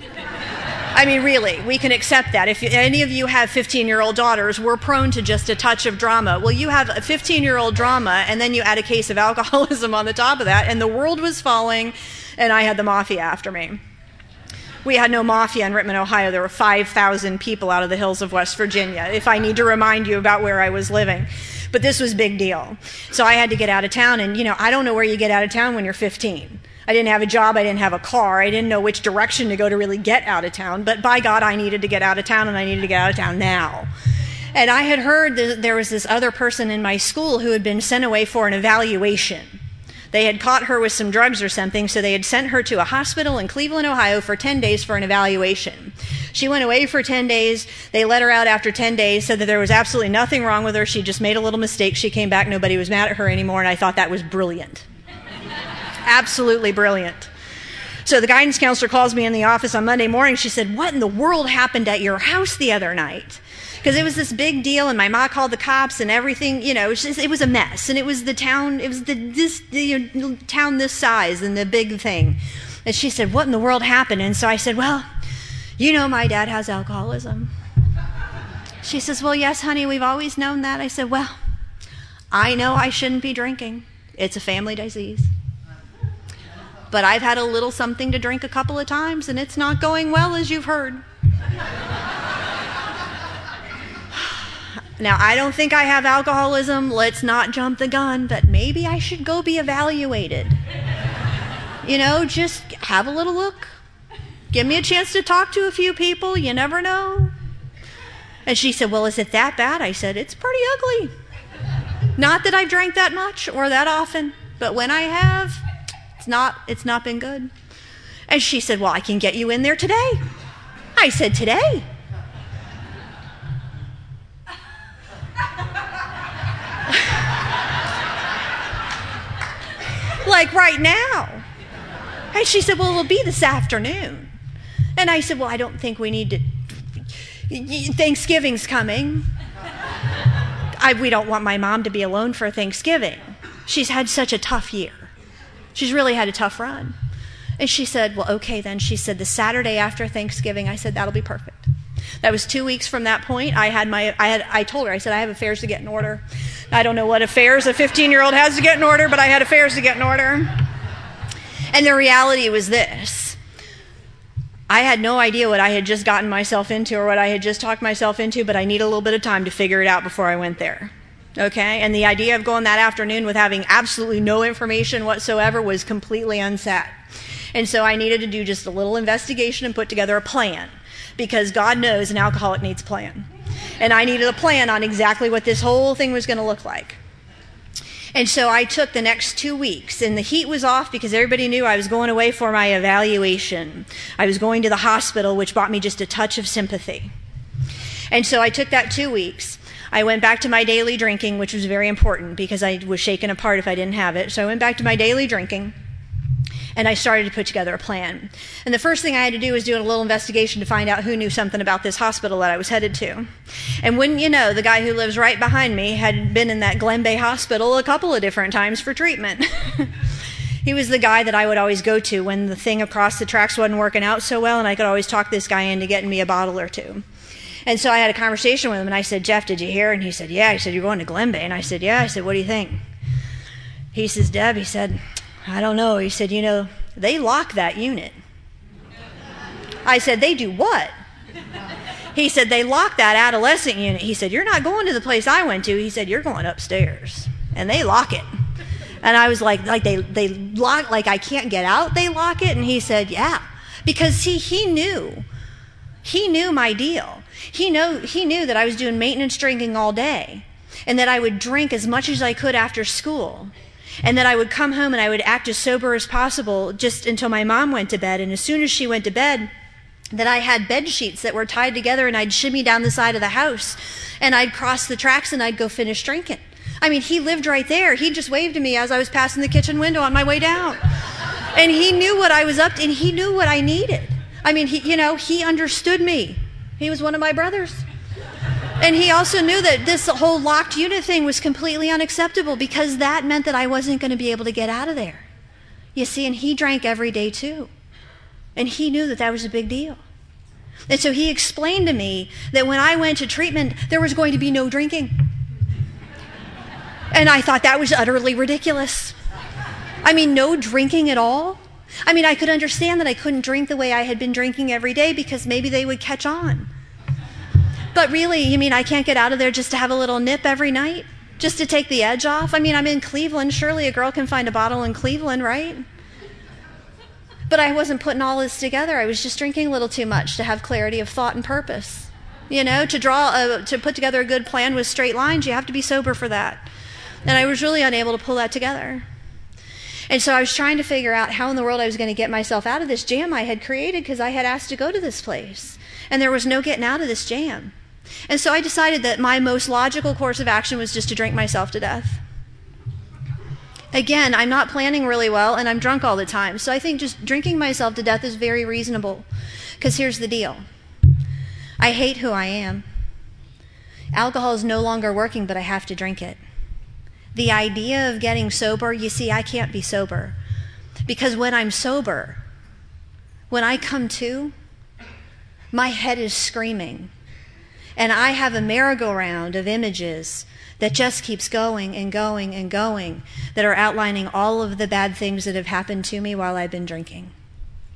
I mean, really, we can accept that. If any of you have 15-year-old daughters, we're prone to just a touch of drama. Well, you have a 15-year-old drama, and then you add a case of alcoholism on the top of that, and the world was falling, and I had the mafia after me. We had no mafia in Rittman, Ohio. There were 5,000 people out of the hills of West Virginia, if I need to remind you about where I was living. But this was a big deal. So I had to get out of town, and, you know, I don't know where you get out of town when you're 15. I didn't have a job, I didn't have a car, I didn't know which direction to go to really get out of town, but by God, I needed to get out of town, and I needed to get out of town now. And I had heard that there was this other person in my school who had been sent away for an evaluation. They had caught her with some drugs or something, so they had sent her to a hospital in Cleveland, Ohio for 10 days for an evaluation. She went away for 10 days. They let her out after 10 days, said that there was absolutely nothing wrong with her. She just made a little mistake. She came back. Nobody was mad at her anymore, and I thought that was brilliant. Absolutely brilliant. So the guidance counselor calls me in the office on Monday morning. She said, "What in the world happened at your house the other night?" Because it was this big deal, and my mom called the cops and everything. You know, it was a mess, and it was the town. It was the town this size and the big thing. And she said, "What in the world happened?" And so I said, "Well, you know, my dad has alcoholism." She says, "Well, yes, honey, we've always known that." I said, "Well, I know I shouldn't be drinking. It's a family disease. But I've had a little something to drink a couple of times, and it's not going well, as you've heard." Now, I don't think I have alcoholism. Let's not jump the gun, but maybe I should go be evaluated. You know, have a little look. Give me a chance to talk to a few people. You never know. And she said, well, is it that bad? I said, it's pretty ugly. Not that I've drank that much or that often, but when I have, it's not been good. And she said, well, I can get you in there today. I said, today? Like right now. And she said, well, it'll be this afternoon. And I said, well, I don't think we need to. Thanksgiving's coming. We don't want my mom to be alone for Thanksgiving. She's had such a tough year. She's really had a tough run. And she said, well, okay then. She said, the Saturday after Thanksgiving. I said, that'll be perfect. That was 2 weeks from that point. I told her, I said, I have affairs to get in order. I don't know what affairs a 15-year-old has to get in order, but I had affairs to get in order. And the reality was this. I had no idea what I had just gotten myself into or what I had just talked myself into, but I need a little bit of time to figure it out before I went there. Okay? And the idea of going that afternoon with having absolutely no information whatsoever was completely unset. And so I needed to do just a little investigation and put together a plan, because God knows an alcoholic needs a plan. And I needed a plan on exactly what this whole thing was going to look like. And so I took the next 2 weeks, and the heat was off because everybody knew I was going away for my evaluation. I was going to the hospital, which brought me just a touch of sympathy. And so I took that 2 weeks. I went back to my daily drinking, which was very important because I was shaken apart if I didn't have it. So I went back to my daily drinking. And I started to put together a plan. And the first thing I had to do was do a little investigation to find out who knew something about this hospital that I was headed to. And wouldn't you know, the guy who lives right behind me had been in that Glen Bay hospital a couple of different times for treatment. He was the guy that I would always go to when the thing across the tracks wasn't working out so well, and I could always talk this guy into getting me a bottle or two. And so I had a conversation with him, and I said, Jeff, did you hear? And he said, yeah. He said, you're going to Glen Bay? And I said, yeah. I said, what do you think? He says, Deb, he said, I don't know. He said, you know, they lock that unit. I said, they do what? He said, they lock that adolescent unit. He said, you're not going to the place I went to. He said, you're going upstairs. And they lock it. And I was like they lock, like I can't get out, they lock it? And he said, yeah. Because he knew. He knew my deal. He knew that I was doing maintenance drinking all day. And that I would drink as much as I could after school. And that I would come home and I would act as sober as possible just until my mom went to bed. And as soon as she went to bed, that I had bed sheets that were tied together, and I'd shimmy down the side of the house and I'd cross the tracks and I'd go finish drinking. I mean, he lived right there. He just waved to me as I was passing the kitchen window on my way down. And he knew what I was up to, and he knew what I needed. I mean, he understood me. He was one of my brothers. And he also knew that this whole locked unit thing was completely unacceptable, because that meant that I wasn't going to be able to get out of there. You see, and he drank every day too. And he knew that that was a big deal. And so he explained to me that when I went to treatment, there was going to be no drinking. And I thought that was utterly ridiculous. I mean, no drinking at all? I mean, I could understand that I couldn't drink the way I had been drinking every day because maybe they would catch on. But really, you mean I can't get out of there just to have a little nip every night? Just to take the edge off? I mean, I'm in Cleveland. Surely a girl can find a bottle in Cleveland, right? But I wasn't putting all this together. I was just drinking a little too much to have clarity of thought and purpose. You know, to put together a good plan with straight lines, you have to be sober for that. And I was really unable to pull that together. And so I was trying to figure out how in the world I was going to get myself out of this jam I had created, because I had asked to go to this place. And there was no getting out of this jam. And so I decided that my most logical course of action was just to drink myself to death. Again, I'm not planning really well, and I'm drunk all the time. So I think just drinking myself to death is very reasonable. Because here's the deal. I hate who I am. Alcohol is no longer working, but I have to drink it. The idea of getting sober, you see, I can't be sober. Because when I'm sober, when I come to, my head is screaming. And I have a merry-go-round of images that just keeps going and going and going, that are outlining all of the bad things that have happened to me while I've been drinking.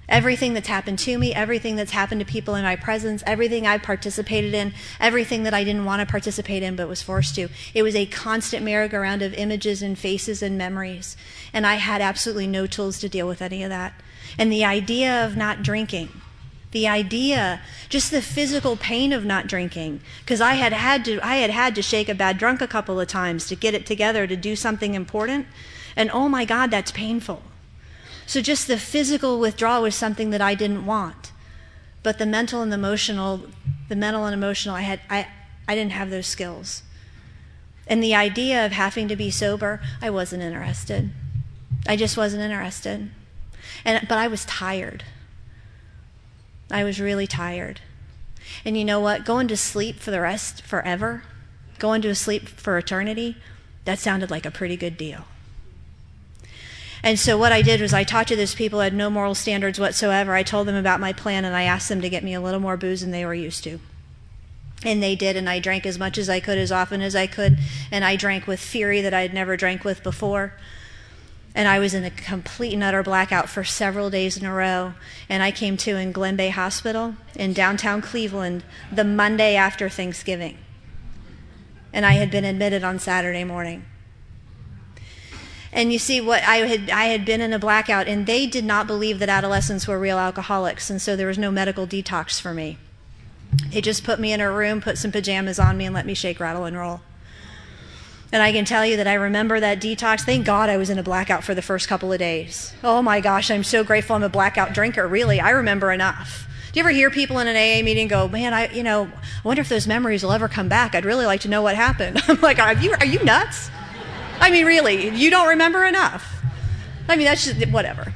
Everything that's happened to me, everything that's happened to people in my presence, everything I've participated in, everything that I didn't want to participate in but was forced to. It was a constant merry-go-round of images and faces and memories. And I had absolutely no tools to deal with any of that. And the idea of not drinking, the idea, just the physical pain of not drinking, because I had to shake a bad drunk a couple of times to get it together to do something important. And oh my God, that's painful. So just the physical withdrawal was something that I didn't want. But the mental and emotional, I didn't have those skills. And the idea of having to be sober, I wasn't interested. I just wasn't interested. But I was tired. I was really tired. And you know what? Going to sleep for the rest forever, going to sleep for eternity, that sounded like a pretty good deal. And so what I did was I talked to those people who had no moral standards whatsoever. I told them about my plan, and I asked them to get me a little more booze than they were used to. And they did, and I drank as much as I could, as often as I could, and I drank with fury that I had never drank with before. And I was in a complete and utter blackout for several days in a row. And I came to in Glen Bay Hospital in downtown Cleveland the Monday after Thanksgiving. And I had been admitted on Saturday morning. And you see, what I had been in a blackout, and they did not believe that adolescents were real alcoholics, and so there was no medical detox for me. They just put me in a room, put some pajamas on me, and let me shake, rattle, and roll. And I can tell you that I remember that detox. Thank God I was in a blackout for the first couple of days. Oh my gosh, I'm so grateful I'm a blackout drinker. Really, I remember enough. Do you ever hear people in an AA meeting go, man, I wonder if those memories will ever come back. I'd really like to know what happened. I'm like, are you nuts? I mean, really, you don't remember enough. I mean, that's just, whatever.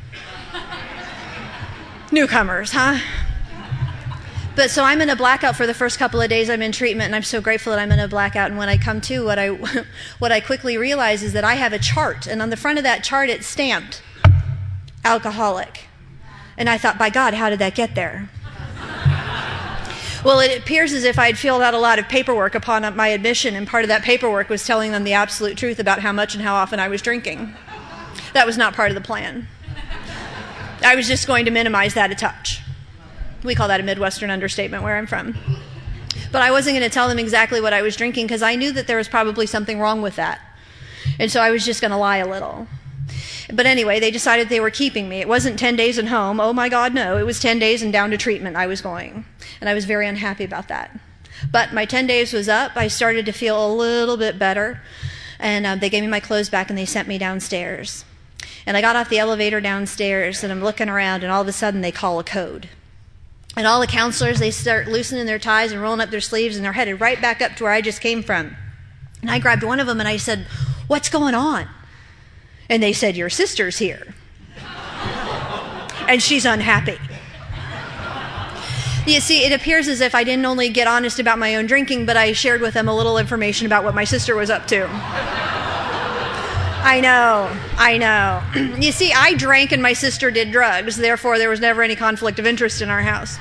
Newcomers, huh? But so I'm in a blackout for the first couple of days I'm in treatment, and I'm so grateful that I'm in a blackout. And when I come to, what I quickly realize is that I have a chart, and on the front of that chart it's stamped alcoholic. And I thought, by God, how did that get there? Well, it appears as if I'd filled out a lot of paperwork upon my admission, and part of that paperwork was telling them the absolute truth about how much and how often I was drinking. That was not part of the plan. I was just going to minimize that a touch. We call that a Midwestern understatement where I'm from. But I wasn't going to tell them exactly what I was drinking because I knew that there was probably something wrong with that. And so I was just going to lie a little. But anyway, they decided they were keeping me. It wasn't 10 days at home. Oh my God, no. It was 10 days and down to treatment I was going. And I was very unhappy about that. But my 10 days was up. I started to feel a little bit better. And they gave me my clothes back and they sent me downstairs. And I got off the elevator downstairs and I'm looking around and all of a sudden they call a code. And all the counselors, they start loosening their ties and rolling up their sleeves and they're headed right back up to where I just came from. And I grabbed one of them and I said, "What's going on?" And they said, "Your sister's here. And she's unhappy." You see, it appears as if I didn't only get honest about my own drinking, but I shared with them a little information about what my sister was up to. I know. You see, I drank and my sister did drugs, therefore there was never any conflict of interest in our house.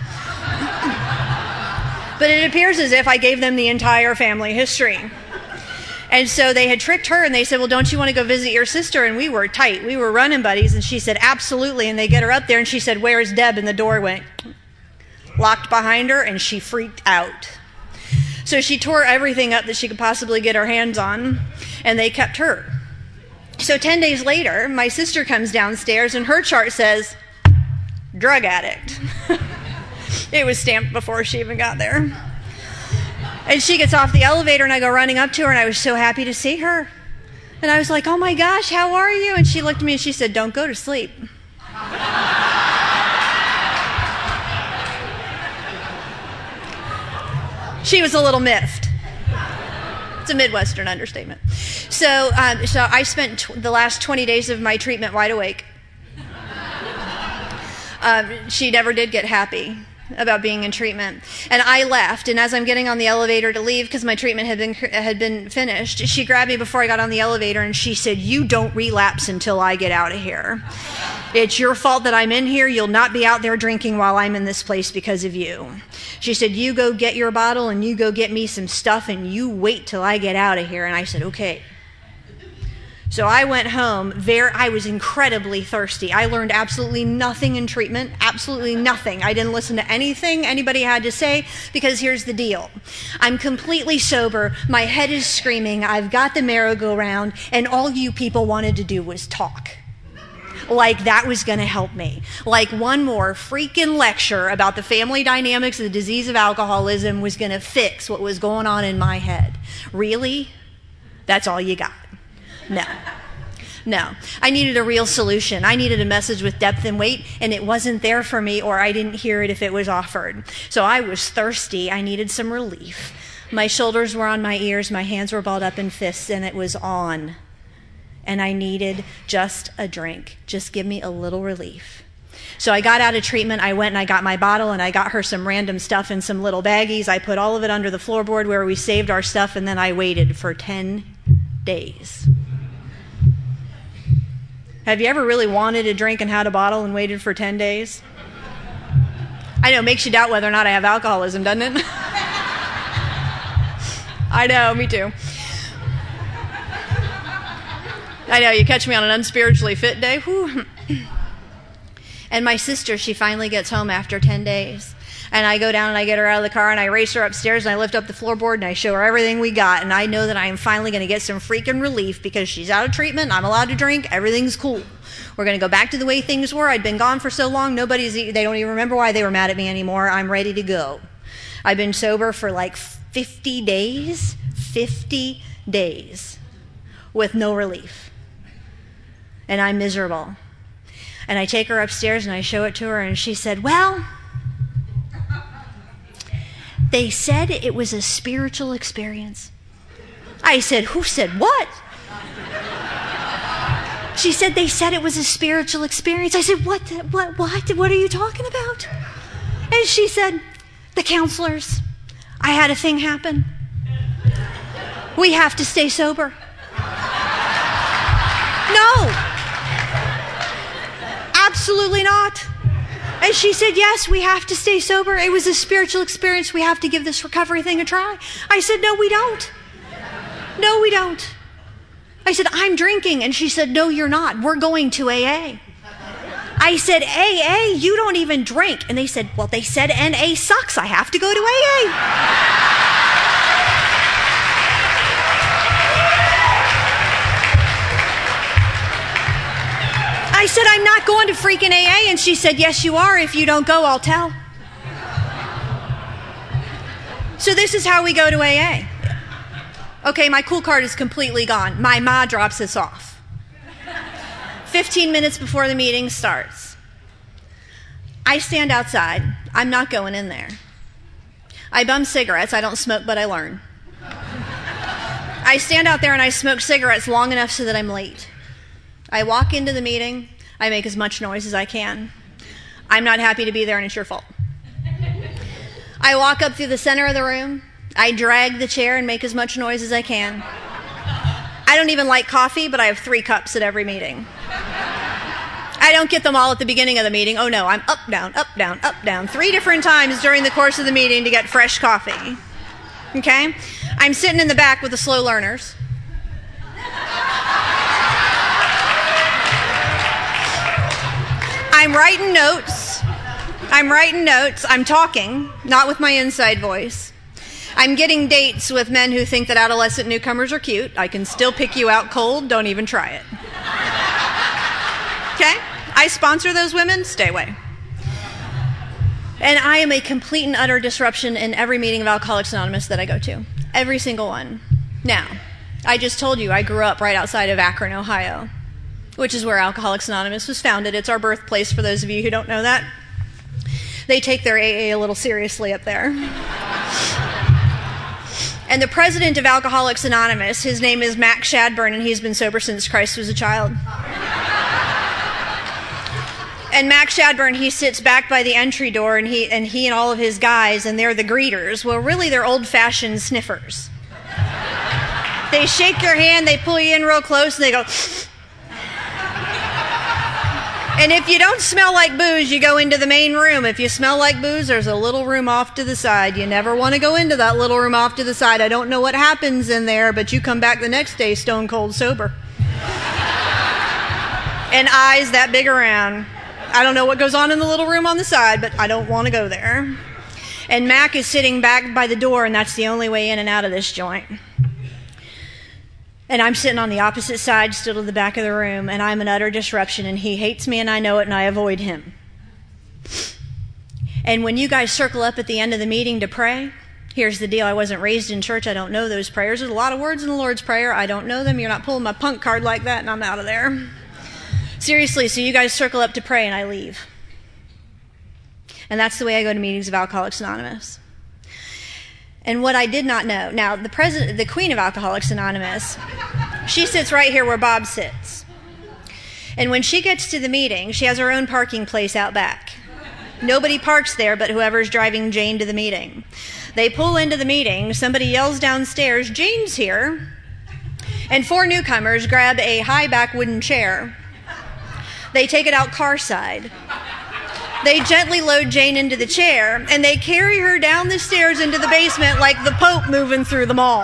But it appears as if I gave them the entire family history. And so they had tricked her and they said, "Well, don't you want to go visit your sister?" And we were tight. We were running buddies. And she said, "Absolutely." And they get her up there and she said, "Where's Deb?" And the door went locked behind her and she freaked out. So she tore everything up that she could possibly get her hands on and they kept her. So 10 days later, my sister comes downstairs and her chart says, drug addict. It was stamped before she even got there. And she gets off the elevator and I go running up to her and I was so happy to see her. And I was like, "Oh my gosh, how are you?" And she looked at me and she said, "Don't go to sleep." She was a little miffed. It's a Midwestern understatement. So I spent the last 20 days of my treatment wide awake. She never did get happy about being in treatment. And I left, and as I'm getting on the elevator to leave, because my treatment had been finished, she grabbed me before I got on the elevator, and she said, "You don't relapse until I get out of here. It's your fault that I'm in here. You'll not be out there drinking while I'm in this place because of you." She said, "You go get your bottle, and you go get me some stuff, and you wait till I get out of here." And I said, "Okay." So I went home I was incredibly thirsty. I learned absolutely nothing in treatment, absolutely nothing. I didn't listen to anything anybody had to say, because here's the deal. I'm completely sober, my head is screaming, I've got the merry-go-round, and all you people wanted to do was talk. Like that was going to help me. Like one more freaking lecture about the family dynamics of the disease of alcoholism was going to fix what was going on in my head. Really? That's all you got? No. I needed a real solution. I needed a message with depth and weight, and it wasn't there for me, or I didn't hear it if it was offered. So I was thirsty. I needed some relief. My shoulders were on my ears. My hands were balled up in fists, and it was on. And I needed just a drink. Just give me a little relief. So I got out of treatment. I went and I got my bottle, and I got her some random stuff in some little baggies. I put all of it under the floorboard where we saved our stuff, and then I waited for 10 days. Have you ever really wanted a drink and had a bottle and waited for 10 days? I know, it makes you doubt whether or not I have alcoholism, doesn't it? I know, me too. I know, you catch me on an unspiritually fit day. Whew. And my sister, she finally gets home after 10 days. And I go down and I get her out of the car and I race her upstairs and I lift up the floorboard and I show her everything we got. And I know that I am finally going to get some freaking relief because she's out of treatment. I'm allowed to drink. Everything's cool. We're going to go back to the way things were. I'd been gone for so long, they don't even remember why they were mad at me anymore. I'm ready to go. I've been sober for like 50 days. 50 days with no relief. And I'm miserable. And I take her upstairs and I show it to her and she said, well, they said it was a spiritual experience. I said, who said what? She said, they said it was a spiritual experience. I said, what are you talking about? And she said, the counselors. I had a thing happen. We have to stay sober. No. Absolutely not. And she said, yes, we have to stay sober. It was a spiritual experience. We have to give this recovery thing a try. I said, no, we don't. No, we don't. I said, I'm drinking. And she said, no, you're not. We're going to AA. I said, AA? You don't even drink. And they said, well, they said NA sucks. I have to go to AA. I said, I'm not going to freaking AA. And she said, yes, you are. If you don't go, I'll tell. So this is how we go to AA. Okay, my cool card is completely gone. My ma drops us off. 15 minutes before the meeting starts. I stand outside. I'm not going in there. I bum cigarettes. I don't smoke, but I learn. I stand out there and I smoke cigarettes long enough so that I'm late. I walk into the meeting. I make as much noise as I can. I'm not happy to be there, and it's your fault. I walk up through the center of the room. I drag the chair and make as much noise as I can. I don't even like coffee, but I have 3 cups at every meeting. I don't get them all at the beginning of the meeting. Oh no, I'm up, down, up, down, up, down, 3 different times during the course of the meeting to get fresh coffee. Okay? I'm sitting in the back with the slow learners. I'm writing notes. I'm talking, not with my inside voice. I'm getting dates with men who think that adolescent newcomers are cute. I can still pick you out cold. Don't even try it. Okay? I sponsor those women. Stay away. And I am a complete and utter disruption in every meeting of Alcoholics Anonymous that I go to. Every single one. Now, I just told you I grew up right outside of Akron, Ohio, which is where Alcoholics Anonymous was founded. It's our birthplace, for those of you who don't know that. They take their AA a little seriously up there. And the president of Alcoholics Anonymous, his name is Max Shadburn, and he's been sober since Christ was a child. And Max Shadburn, he sits back by the entry door, and he and all of his guys, and they're the greeters. Well, really, they're old-fashioned sniffers. They shake your hand, they pull you in real close, and they go... And if you don't smell like booze, you go into the main room. If you smell like booze, there's a little room off to the side. You never want to go into that little room off to the side. I don't know what happens in there, but you come back the next day stone cold sober. and eyes that big around. I don't know what goes on in the little room on the side, but I don't want to go there. And Mac is sitting back by the door, and that's the only way in and out of this joint. And I'm sitting on the opposite side, still to the back of the room, and I'm an utter disruption, and he hates me, and I know it, and I avoid him. And when you guys circle up at the end of the meeting to pray, here's the deal. I wasn't raised in church. I don't know those prayers. There's a lot of words in the Lord's Prayer. I don't know them. You're not pulling my punk card like that, and I'm out of there. Seriously, so you guys circle up to pray, and I leave. And that's the way I go to meetings of Alcoholics Anonymous. And what I did not know, now the queen of Alcoholics Anonymous, she sits right here where Bob sits. And when she gets to the meeting, she has her own parking place out back. Nobody parks there but whoever's driving Jane to the meeting. They pull into the meeting, somebody yells downstairs, "Jane's here." And 4 newcomers grab a high back wooden chair. They take it out car side. They gently load Jane into the chair, and they carry her down the stairs into the basement like the Pope moving through the mall.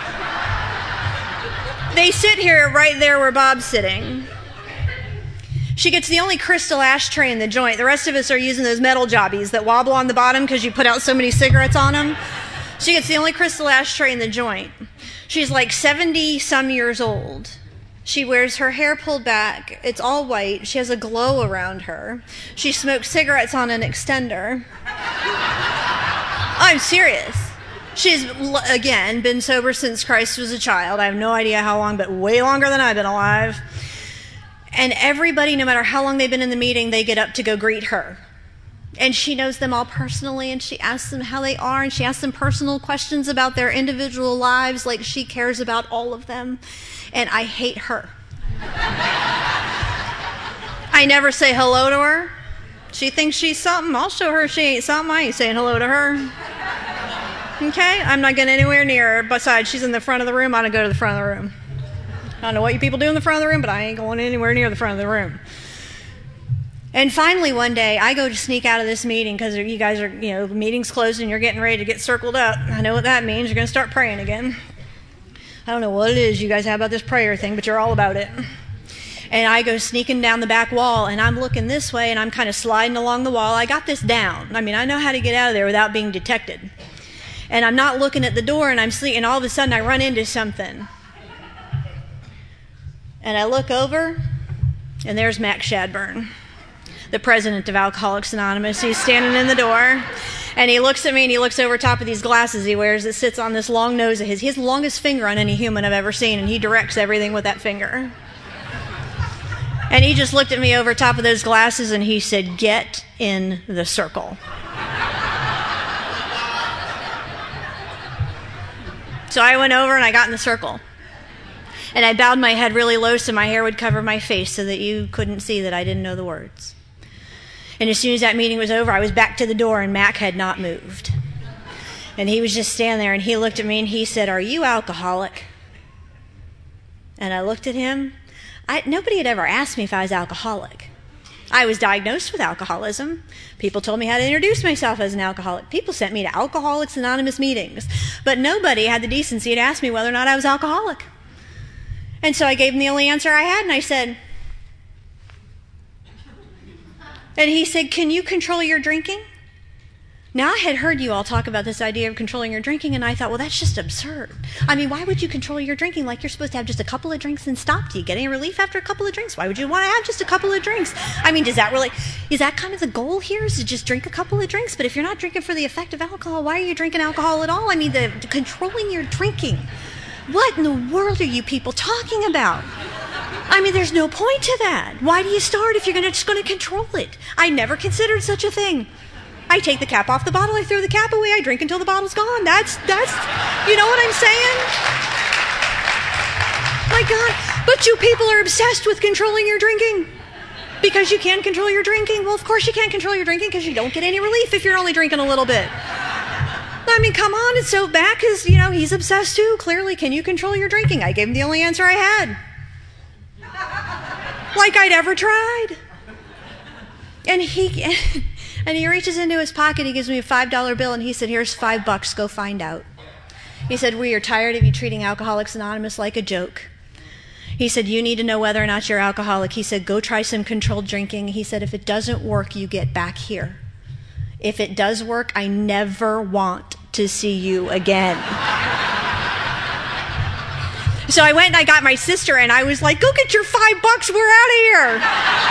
They sit here right there where Bob's sitting. She gets the only crystal ashtray in the joint. The rest of us are using those metal jobbies that wobble on the bottom because you put out so many cigarettes on them. She gets the only crystal ashtray in the joint. She's like 70-some years old. She wears her hair pulled back. It's all white. She has a glow around her. She smokes cigarettes on an extender. I'm serious. She's, again, been sober since Christ was a child. I have no idea how long, but way longer than I've been alive. And everybody, no matter how long they've been in the meeting, they get up to go greet her. And she knows them all personally, and she asks them how they are, and she asks them personal questions about their individual lives, like she cares about all of them. And I hate her. I never say hello to her. She thinks she's something. I'll show her she ain't something. I ain't saying hello to her. Okay? I'm not getting anywhere near her. Besides, she's in the front of the room. I don't go to the front of the room. I don't know what you people do in the front of the room, but I ain't going anywhere near the front of the room. And finally, one day, I go to sneak out of this meeting because you guys are, the meeting's closed and you're getting ready to get circled up. I know what that means. You're going to start praying again. I don't know what it is you guys have about this prayer thing, but you're all about it. And I go sneaking down the back wall, and I'm looking this way, and I'm kind of sliding along the wall. I got this down. I mean, I know how to get out of there without being detected. And I'm not looking at the door, and I'm sleeping, and all of a sudden I run into something. And I look over, and there's Mac Shadburn, the president of Alcoholics Anonymous. He's standing in the door, and he looks at me, and he looks over top of these glasses he wears that sits on this long nose of his. He has the longest finger on any human I've ever seen, and he directs everything with that finger. And he just looked at me over top of those glasses, and he said, "Get in the circle." So I went over, and I got in the circle. And I bowed my head really low so my hair would cover my face so that you couldn't see that I didn't know the words. And as soon as that meeting was over, I was back to the door, and Mac had not moved. And he was just standing there, and he looked at me, and he said, "Are you alcoholic?" And I looked at him. Nobody had ever asked me if I was alcoholic. I was diagnosed with alcoholism. People told me how to introduce myself as an alcoholic. People sent me to Alcoholics Anonymous meetings. But nobody had the decency to ask me whether or not I was alcoholic. And so I gave him the only answer I had, and I said, and he said, "Can you control your drinking?" Now, I had heard you all talk about this idea of controlling your drinking, and I thought, well, that's just absurd. I mean, why would you control your drinking like you're supposed to have just a couple of drinks and stop? Do you get any relief after a couple of drinks? Why would you want to have just a couple of drinks? I mean, is that kind of the goal here, is to just drink a couple of drinks? But if you're not drinking for the effect of alcohol, why are you drinking alcohol at all? I mean, the controlling your drinking. What in the world are you people talking about? I mean, there's no point to that. Why do you start if you're just going to control it? I never considered such a thing. I take the cap off the bottle, I throw the cap away, I drink until the bottle's gone. That's, you know what I'm saying? My God, but you people are obsessed with controlling your drinking. Because you can control your drinking? Well, of course you can't control your drinking because you don't get any relief if you're only drinking a little bit. I mean, come on, and so Mac is, he's obsessed too, clearly. Can you control your drinking? I gave him the only answer I had. Like I'd ever tried. And he reaches into his pocket, he gives me a $5 bill, and he said, "Here's $5, go find out." He said, "We are tired of you treating Alcoholics Anonymous like a joke." He said, you need to know whether or not you're alcoholic. He said, go try some controlled drinking. He said, if it doesn't work, you get back here. If it does work, I never want to see you again. So I went and I got my sister and I was like, go get your $5, we're out of here.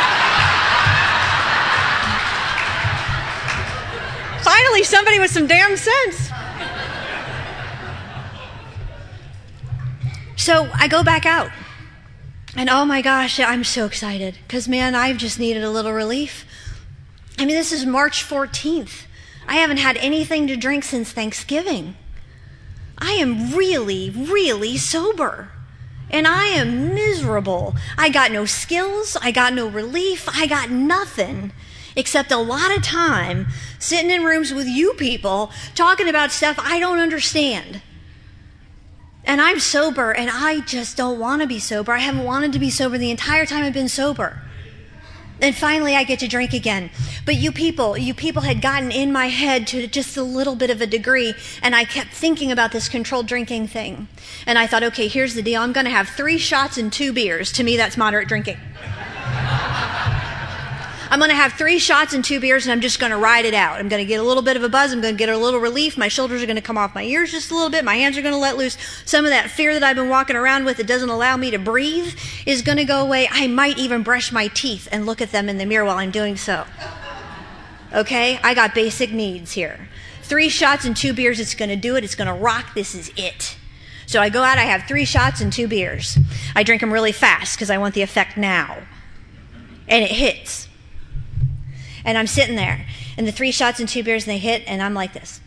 Finally, somebody with some damn sense. So I go back out. And oh my gosh, I'm so excited. Because man, I've just needed a little relief. I mean, this is March 14th. I haven't had anything to drink since Thanksgiving. I am really, really sober. And I am miserable. I got no skills. I got no relief. I got nothing except a lot of time sitting in rooms with you people talking about stuff I don't understand. And I'm sober, and I just don't want to be sober. I haven't wanted to be sober the entire time I've been sober. And finally, I get to drink again. But you people had gotten in my head to just a little bit of a degree, and I kept thinking about this controlled drinking thing. And I thought, okay, here's the deal. I'm going to have 3 shots and 2 beers. To me, that's moderate drinking. I'm going to have 3 shots and 2 beers, and I'm just going to ride it out. I'm going to get a little bit of a buzz. I'm going to get a little relief. My shoulders are going to come off my ears just a little bit. My hands are going to let loose. Some of that fear that I've been walking around with that doesn't allow me to breathe is going to go away. I might even brush my teeth and look at them in the mirror while I'm doing so. Okay? I got basic needs here. 3 shots and 2 beers, it's going to do it. It's going to rock. This is it. So I go out, I have 3 shots and 2 beers. I drink them really fast because I want the effect now. And it hits. And I'm sitting there, and the 3 shots and 2 beers, and they hit, and I'm like this.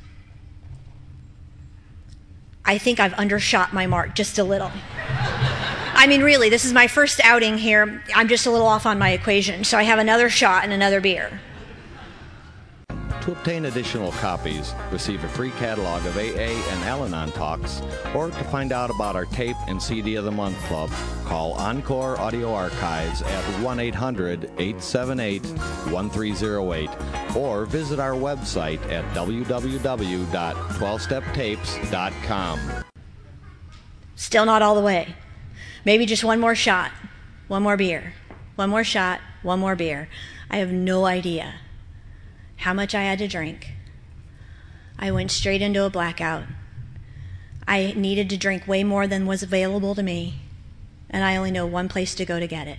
I think I've undershot my mark just a little. I mean, really, this is my first outing here. I'm just a little off on my equation, so I have another shot and another beer. To obtain additional copies, receive a free catalog of AA and Al-Anon talks, or to find out about our tape and CD of the Month Club, call Encore Audio Archives at 1-800-878-1308 or visit our website at www.12steptapes.com. Still not all the way. Maybe just one more shot, one more beer, one more shot, one more beer. I have no idea how much I had to drink. I went straight into a blackout. I needed to drink way more than was available to me, and I only know one place to go to get it.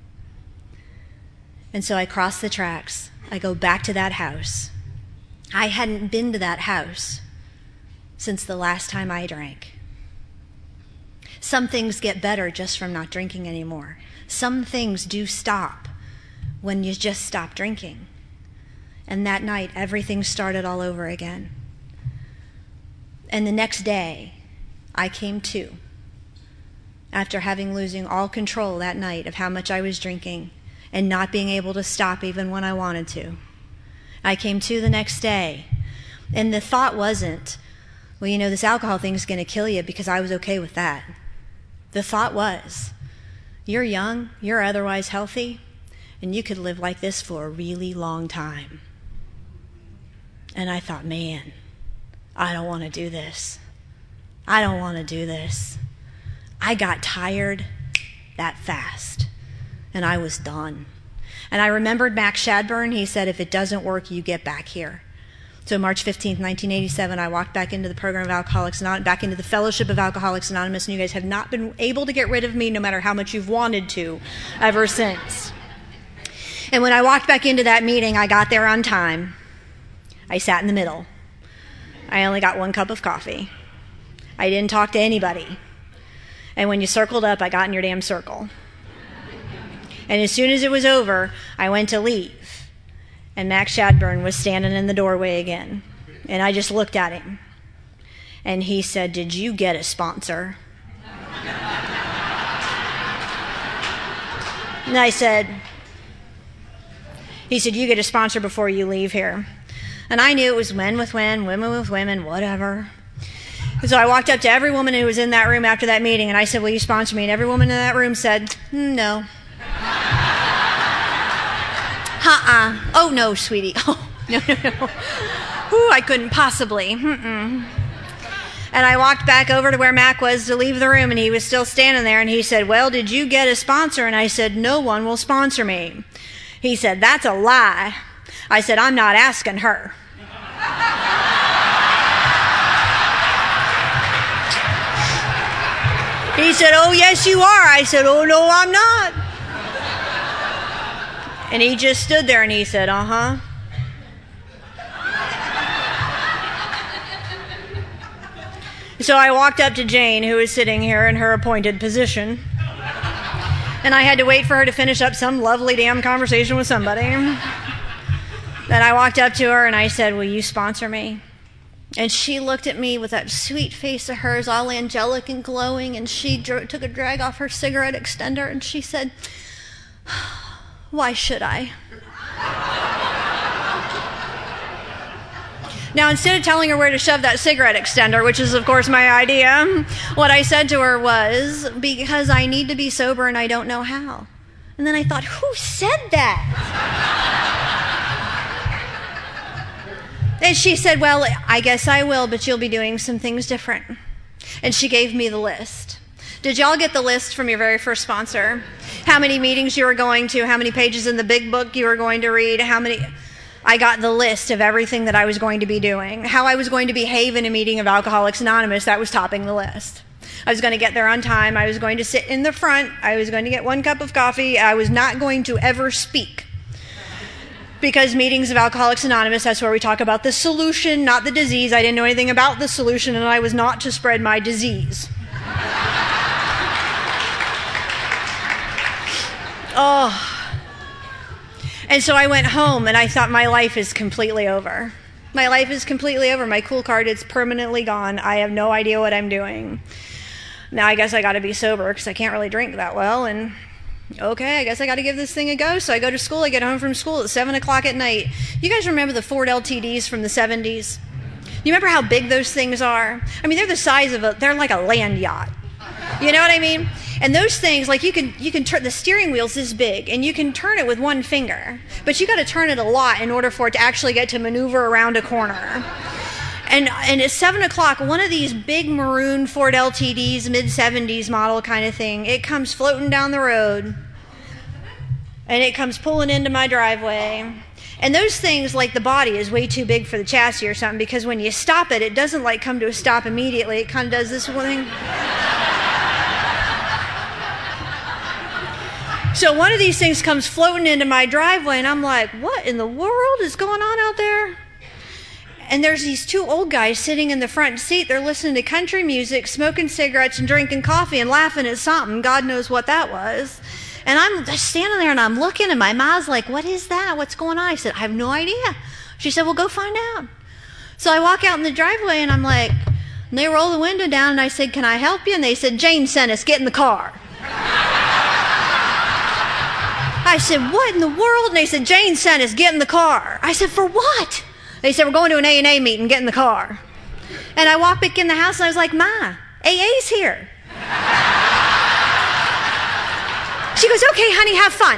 And so I cross the tracks. I go back to that house. I hadn't been to that house since the last time I drank. Some things get better just from not drinking anymore. Some things do stop when you just stop drinking. And that night, everything started all over again. And the next day, I came to, after having losing all control that night of how much I was drinking and not being able to stop even when I wanted to. I came to the next day, and the thought wasn't, well, you know, this alcohol thing's going to kill you, because I was okay with that. The thought was, you're young, you're otherwise healthy, and you could live like this for a really long time. And I thought, man, I don't want to do this. I don't want to do this. I got tired that fast, and I was done. And I remembered Max Shadburn. He said, if it doesn't work, you get back here. So March 15th, 1987, I walked back into the program of Alcoholics Anonymous, back into the Fellowship of Alcoholics Anonymous, and you guys have not been able to get rid of me no matter how much you've wanted to ever since. And when I walked back into that meeting, I got there on time. I sat in the middle. I only got 1 cup of coffee. I didn't talk to anybody. And when you circled up, I got in your damn circle. And as soon as it was over, I went to leave. And Max Shadburn was standing in the doorway again. And I just looked at him. And he said, did you get a sponsor? And I said, he said, you get a sponsor before you leave here. And I knew it was men with men, women with women, whatever. And so I walked up to every woman who was in that room after that meeting, and I said, will you sponsor me? And every woman in that room said, no. Oh, no, sweetie. Oh, no. Ooh, I couldn't possibly. And I walked back over to where Mac was to leave the room, and he was still standing there, and he said, well, did you get a sponsor? And I said, no one will sponsor me. He said, that's a lie. I said, I'm not asking her. He said, oh, yes, you are. I said, oh, no, I'm not. And he just stood there and he said, uh-huh. So I walked up to Jane, who was sitting here in her appointed position. And I had to wait for her to finish up some lovely damn conversation with somebody. Then I walked up to her and I said, will you sponsor me? And she looked at me with that sweet face of hers, all angelic and glowing, and she took a drag off her cigarette extender and she said, why should I? Now, instead of telling her where to shove that cigarette extender, which is, of course, my idea, what I said to her was, because I need to be sober and I don't know how. And then I thought, who said that? And she said, well, I guess I will, but you'll be doing some things different. And she gave me the list. Did y'all get the list from your very first sponsor? How many meetings you were going to, how many pages in the big book you were going to read, I got the list of everything that I was going to be doing. How I was going to behave in a meeting of Alcoholics Anonymous, that was topping the list. I was going to get there on time. I was going to sit in the front. I was going to get 1 cup of coffee. I was not going to ever speak. Because meetings of Alcoholics Anonymous, that's where we talk about the solution, not the disease. I didn't know anything about the solution, and I was not to spread my disease. Oh. And so I went home, and I thought, my life is completely over. My life is completely over. My cool card is permanently gone. I have no idea what I'm doing. Now I guess I got to be sober, because I can't really drink that well, and okay, I guess I got to give this thing a go. So I go to school. I get home from school at 7 o'clock at night. You guys remember the Ford LTDs from the 70s? You remember how big those things are? I mean, they're the size of they're like a land yacht. You know what I mean? And those things, like you can turn, the steering wheel's this big, and you can turn it with 1 finger. But you got to turn it a lot in order for it to actually get to maneuver around a corner. And at 7 o'clock, one of these big maroon Ford LTDs, mid-70s model kind of thing, it comes floating down the road. And it comes pulling into my driveway. And those things, like the body, is way too big for the chassis or something, because when you stop it, it doesn't like come to a stop immediately. It kind of does this thing. So one of these things comes floating into my driveway, and I'm like, what in the world is going on out there? And there's these 2 old guys sitting in the front seat. They're listening to country music, smoking cigarettes, and drinking coffee, and laughing at something. God knows what that was. And I'm just standing there, and I'm looking, and my mom's like, what is that? What's going on? I said, I have no idea. She said, well, go find out. So I walk out in the driveway, and I'm like, and they roll the window down, and I said, can I help you? And they said, Jane sent us, get in the car. I said, what in the world? And they said, Jane sent us, get in the car. I said, for what? They said, we're going to an A&A meeting, get in the car. And I walked back in the house, and I was like, Ma, AA's here. She goes, okay, honey, have fun.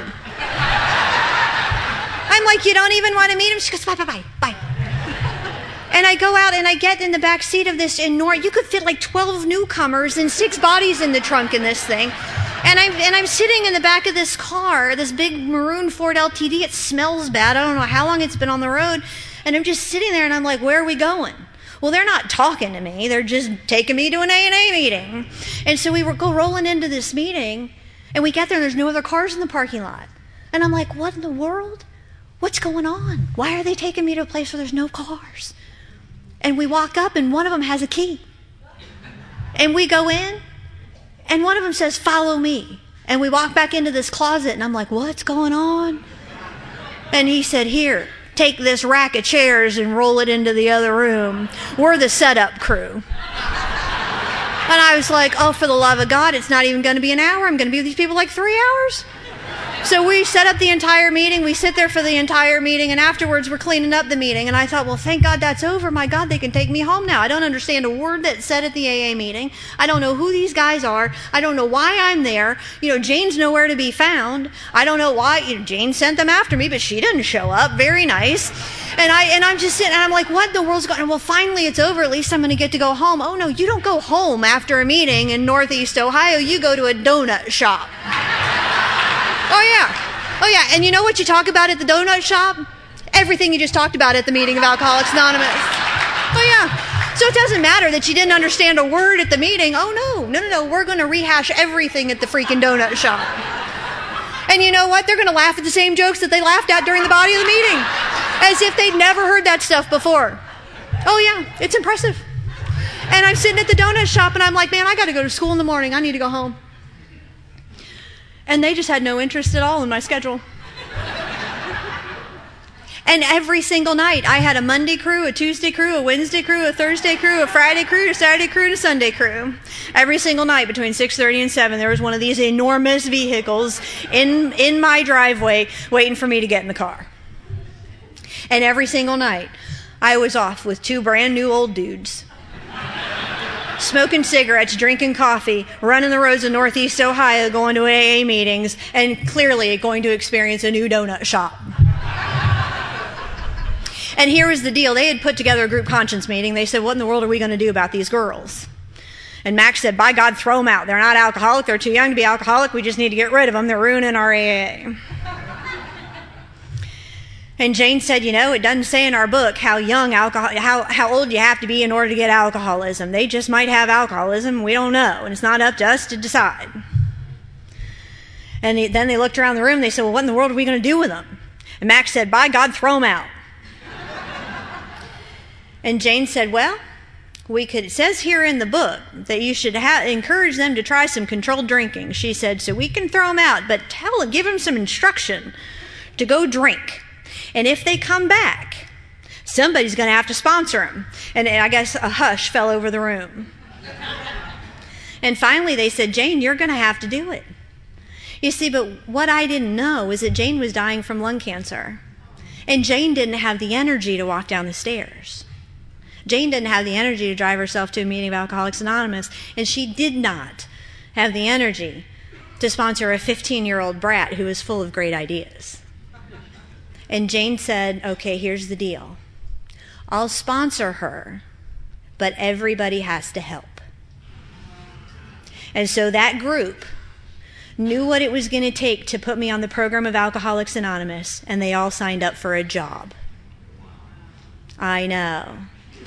I'm like, you don't even want to meet him? She goes, bye. And I go out and I get in the back seat of this enormous, you could fit like 12 newcomers and 6 bodies in the trunk in this thing. And I'm sitting in the back of this car, this big maroon Ford LTD. It smells bad. I don't know how long it's been on the road. And I'm just sitting there and I'm like, where are we going? Well, they're not talking to me. They're just taking me to an A&A meeting. And so we go rolling into this meeting, and we get there and there's no other cars in the parking lot. And I'm like, what in the world? What's going on? Why are they taking me to a place where there's no cars? And we walk up, and one of them has a key. And we go in, and one of them says, follow me. And we walk back into this closet, and I'm like, what's going on? And he said, here, take this rack of chairs and roll it into the other room. We're the setup crew. And I was like, oh, for the love of God, it's not even going to be an hour. I'm going to be with these people like 3 hours. So we set up the entire meeting. We sit there for the entire meeting, and afterwards we're cleaning up the meeting. And I thought, well, thank God that's over. My God, they can take me home now. I don't understand a word that's said at the AA meeting. I don't know who these guys are. I don't know why I'm there. Jane's nowhere to be found. I don't know why. Jane sent them after me, but she didn't show up. Very nice. And I'm just sitting, and I'm like, what in the world's going on? Well, finally it's over. At least I'm going to get to go home. Oh, no, you don't go home after a meeting in Northeast Ohio. You go to a donut shop. Oh, yeah. And you know what you talk about at the donut shop? Everything you just talked about at the meeting of Alcoholics Anonymous. Oh, yeah. So it doesn't matter that you didn't understand a word at the meeting. Oh, no. We're going to rehash everything at the freaking donut shop. And you know what? They're going to laugh at the same jokes that they laughed at during the body of the meeting. As if they'd never heard that stuff before. Oh, yeah. It's impressive. And I'm sitting at the donut shop, and I'm like, man, I got to go to school in the morning. I need to go home. And they just had no interest at all in my schedule. And every single night, I had a Monday crew, a Tuesday crew, a Wednesday crew, a Thursday crew, a Friday crew, a Saturday crew, and a Sunday crew. Every single night between 6:30 and 7, there was one of these enormous vehicles in my driveway waiting for me to get in the car. And every single night, I was off with 2 brand new old dudes. Smoking cigarettes, drinking coffee, running the roads of Northeast Ohio, going to AA meetings, and clearly going to experience a new donut shop. And here was the deal. They had put together a group conscience meeting. They said, what in the world are we going to do about these girls? And Max said, by God, throw them out. They're not alcoholic. They're too young to be alcoholic. We just need to get rid of them. They're ruining our AA. And Jane said, it doesn't say in our book how old you have to be in order to get alcoholism. They just might have alcoholism. We don't know. And it's not up to us to decide. And then they looked around the room. They said, well, what in the world are we going to do with them? And Max said, by God, throw them out. And Jane said, well, it says here in the book that you should encourage them to try some controlled drinking. She said, so we can throw them out, but give them some instruction to go drink. And if they come back, somebody's going to have to sponsor them. And I guess a hush fell over the room. And finally they said, Jane, you're going to have to do it. You see, but what I didn't know is that Jane was dying from lung cancer. And Jane didn't have the energy to walk down the stairs. Jane didn't have the energy to drive herself to a meeting of Alcoholics Anonymous. And she did not have the energy to sponsor a 15-year-old brat who was full of great ideas. And Jane said, okay, here's the deal. I'll sponsor her, but everybody has to help. And so that group knew what it was going to take to put me on the program of Alcoholics Anonymous, and they all signed up for a job. I know.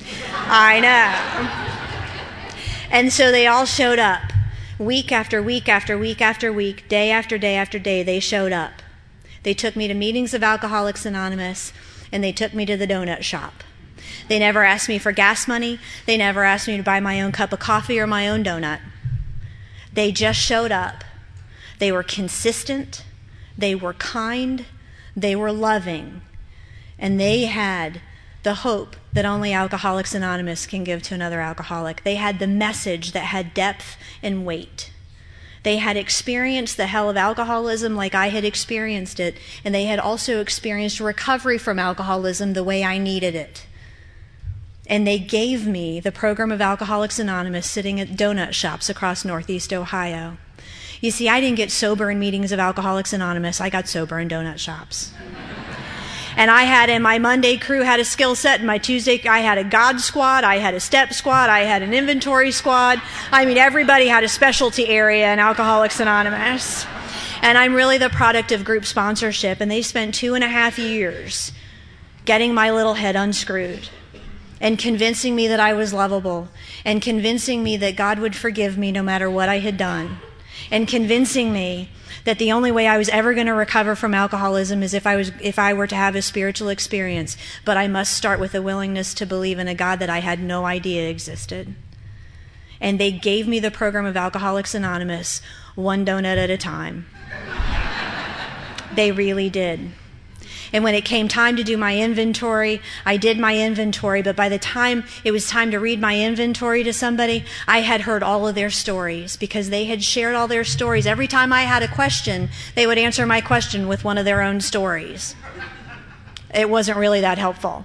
And so they all showed up. Week after week after week after week, day after day after day, they showed up. They took me to meetings of Alcoholics Anonymous, and they took me to the donut shop. They never asked me for gas money. They never asked me to buy my own cup of coffee or my own donut. They just showed up. They were consistent. They were kind. They were loving. And they had the hope that only Alcoholics Anonymous can give to another alcoholic. They had the message that had depth and weight. They had experienced the hell of alcoholism like I had experienced it, and they had also experienced recovery from alcoholism the way I needed it. And they gave me the program of Alcoholics Anonymous sitting at donut shops across Northeast Ohio. You see, I didn't get sober in meetings of Alcoholics Anonymous. I got sober in donut shops. And my Monday crew had a skill set, and my Tuesday, I had a God squad, I had a step squad, I had an inventory squad. Everybody had a specialty area in Alcoholics Anonymous. And I'm really the product of group sponsorship, and they spent 2.5 years getting my little head unscrewed and convincing me that I was lovable and convincing me that God would forgive me no matter what I had done and convincing me that the only way I was ever going to recover from alcoholism is if I were to have a spiritual experience, but I must start with a willingness to believe in a God that I had no idea existed. And they gave me the program of Alcoholics Anonymous, one donut at a time. They really did. And when it came time to do my inventory, I did my inventory. But by the time it was time to read my inventory to somebody, I had heard all of their stories because they had shared all their stories. Every time I had a question, they would answer my question with one of their own stories. It wasn't really that helpful.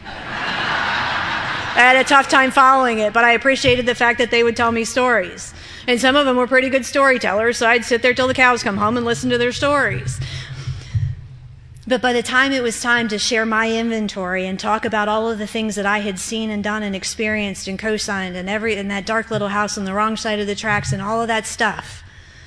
I had a tough time following it, but I appreciated the fact that they would tell me stories. And some of them were pretty good storytellers, so I'd sit there till the cows come home and listen to their stories. But by the time it was time to share my inventory and talk about all of the things that I had seen and done and experienced and co-signed and in that dark little house on the wrong side of the tracks and all of that stuff,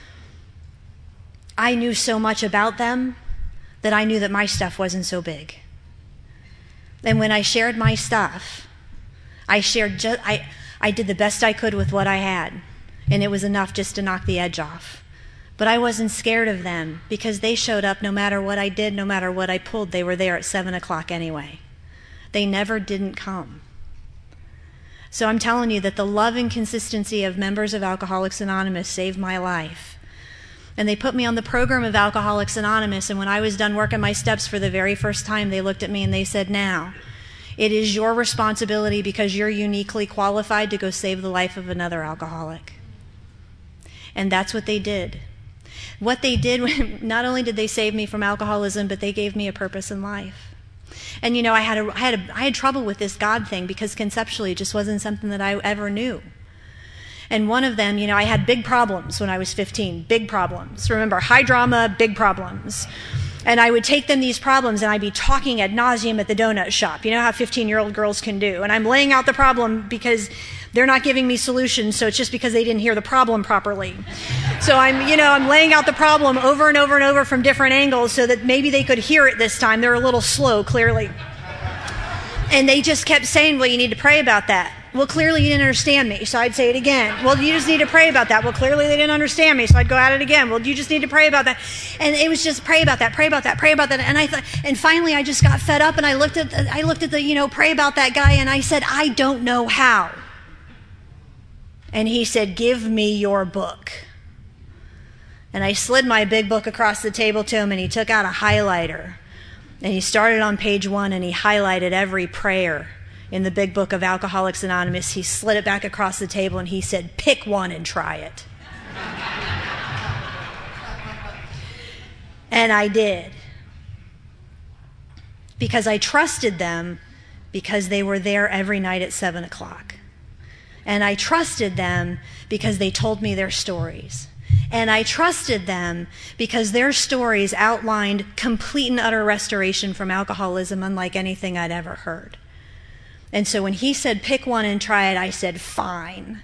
I knew so much about them that I knew that my stuff wasn't so big. And when I shared my stuff, I did the best I could with what I had, and it was enough just to knock the edge off. But I wasn't scared of them because they showed up no matter what I did, no matter what I pulled. They were there at 7 o'clock anyway. They never didn't come. So I'm telling you that the love and consistency of members of Alcoholics Anonymous saved my life. And they put me on the program of Alcoholics Anonymous, and when I was done working my steps for the very first time, they looked at me and they said, "Now, it is your responsibility because you're uniquely qualified to go save the life of another alcoholic." And that's what they did. What they did, not only did they save me from alcoholism, but they gave me a purpose in life. And you know, I had trouble with this God thing because conceptually it just wasn't something that I ever knew. And one of them, you know, I had big problems when I was 15, big problems. Remember, high drama, big problems. And I would take them these problems and I'd be talking ad nauseum at the donut shop. You know how 15-year-old girls can do. And I'm laying out the problem because they're not giving me solutions, so it's just because they didn't hear the problem properly. So I'm laying out the problem over and over and over from different angles so that maybe they could hear it this time. They're a little slow, clearly. And they just kept saying, "Well, you need to pray about that." "Well, clearly you didn't understand me," so I'd say it again. "Well, you just need to pray about that." "Well, clearly they didn't understand me," so I'd go at it again. "Well, you just need to pray about that." And it was just pray about that, pray about that, pray about that. And finally I just got fed up and I looked at the pray about that guy and I said, "I don't know how." And he said, "Give me your book." And I slid my big book across the table to him and he took out a highlighter. And he started on page 1 and he highlighted every prayer in the big book of Alcoholics Anonymous. He slid it back across the table and he said, "Pick one and try it." And I did. Because I trusted them because they were there every night at 7 o'clock. And I trusted them because they told me their stories. And I trusted them because their stories outlined complete and utter restoration from alcoholism unlike anything I'd ever heard. And so when he said, "Pick one and try it," I said, "Fine."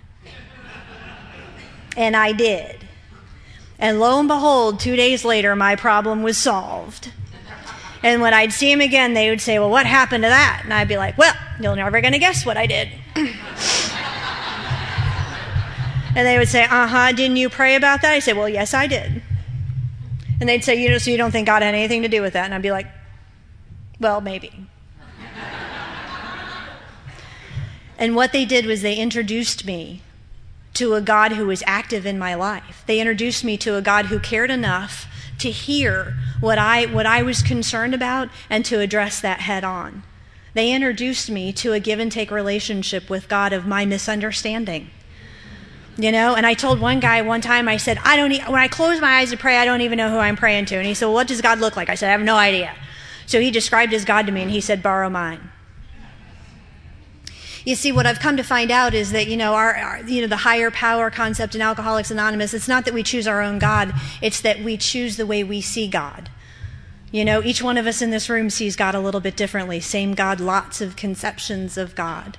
And I did. And lo and behold, 2 days later, my problem was solved. And when I'd see him again, they would say, "Well, what happened to that?" And I'd be like, "Well, you're never going to guess what I did." And they would say, "Didn't you pray about that?" I said, "Well, yes, I did." And they'd say, "So you don't think God had anything to do with that?" And I'd be like, "Well, maybe." And what they did was they introduced me to a God who was active in my life. They introduced me to a God who cared enough to hear what I was concerned about and to address that head on. They introduced me to a give and take relationship with God of my misunderstanding. You know, and I told one guy one time, I said, when I close my eyes to pray, I don't even know who I'm praying to. And he said, "Well, what does God look like?" I said, "I have no idea." So he described his God to me and he said, "Borrow mine." You see, what I've come to find out is that, the higher power concept in Alcoholics Anonymous, it's not that we choose our own God, it's that we choose the way we see God. Each one of us in this room sees God a little bit differently. Same God, lots of conceptions of God.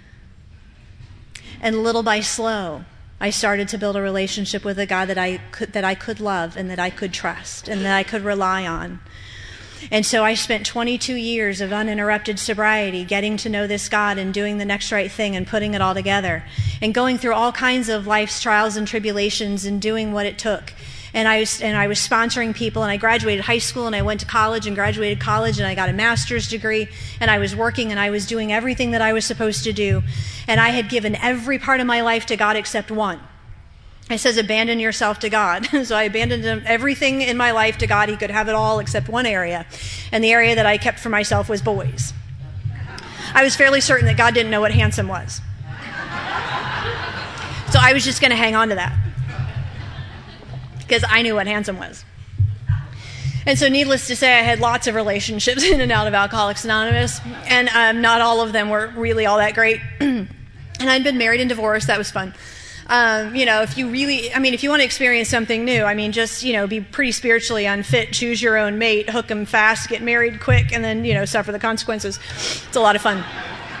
And little by slow, I started to build a relationship with a God that I could love and that I could trust and that I could rely on. And so I spent 22 years of uninterrupted sobriety getting to know this God and doing the next right thing and putting it all together and going through all kinds of life's trials and tribulations and doing what it took. And I was sponsoring people, and I graduated high school, and I went to college and graduated college, and I got a master's degree, and I was working, and I was doing everything that I was supposed to do. And I had given every part of my life to God except one. It says abandon yourself to God. So I abandoned everything in my life to God. He could have it all except one area. And the area that I kept for myself was boys. I was fairly certain that God didn't know what handsome was. So I was just going to hang on to that, because I knew what handsome was. And so needless to say, I had lots of relationships in and out of Alcoholics Anonymous, and not all of them were really all that great. And I'd been married and divorced. That was fun. If you want to experience something new, just, be pretty spiritually unfit, choose your own mate, hook them fast, get married quick, and then, suffer the consequences. It's a lot of fun.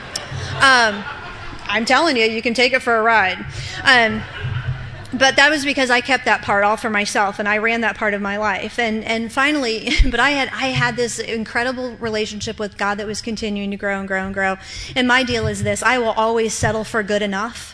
I'm telling you, you can take it for a ride. But that was because I kept that part all for myself, and I ran that part of my life. And finally, but I had this incredible relationship with God that was continuing to grow and grow and grow. And my deal is this: I will always settle for good enough.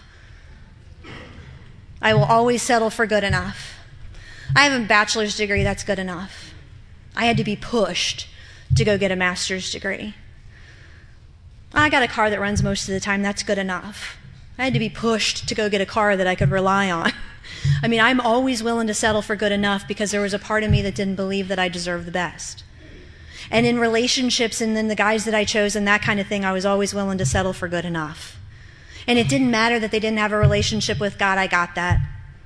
I will always settle for good enough. I have a bachelor's degree, that's good enough. I had to be pushed to go get a master's degree. I got a car that runs most of the time, that's good enough. I had to be pushed to go get a car that I could rely on. I'm always willing to settle for good enough, because there was a part of me that didn't believe that I deserved the best. And in relationships, and then the guys that I chose and that kind of thing, I was always willing to settle for good enough. And it didn't matter that they didn't have a relationship with God. I got that.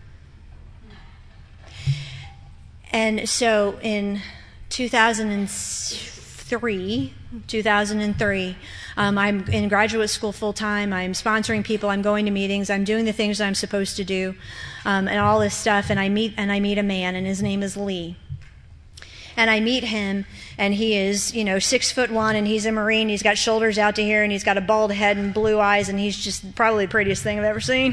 And so in 2003, I'm in graduate school full time. I'm sponsoring people. I'm going to meetings. I'm doing the things that I'm supposed to do, and all this stuff. And I meet a man, and his name is Lee. And I meet him, and he is, 6'1", and he's a Marine. He's got shoulders out to here, and he's got a bald head and blue eyes, and he's just probably the prettiest thing I've ever seen.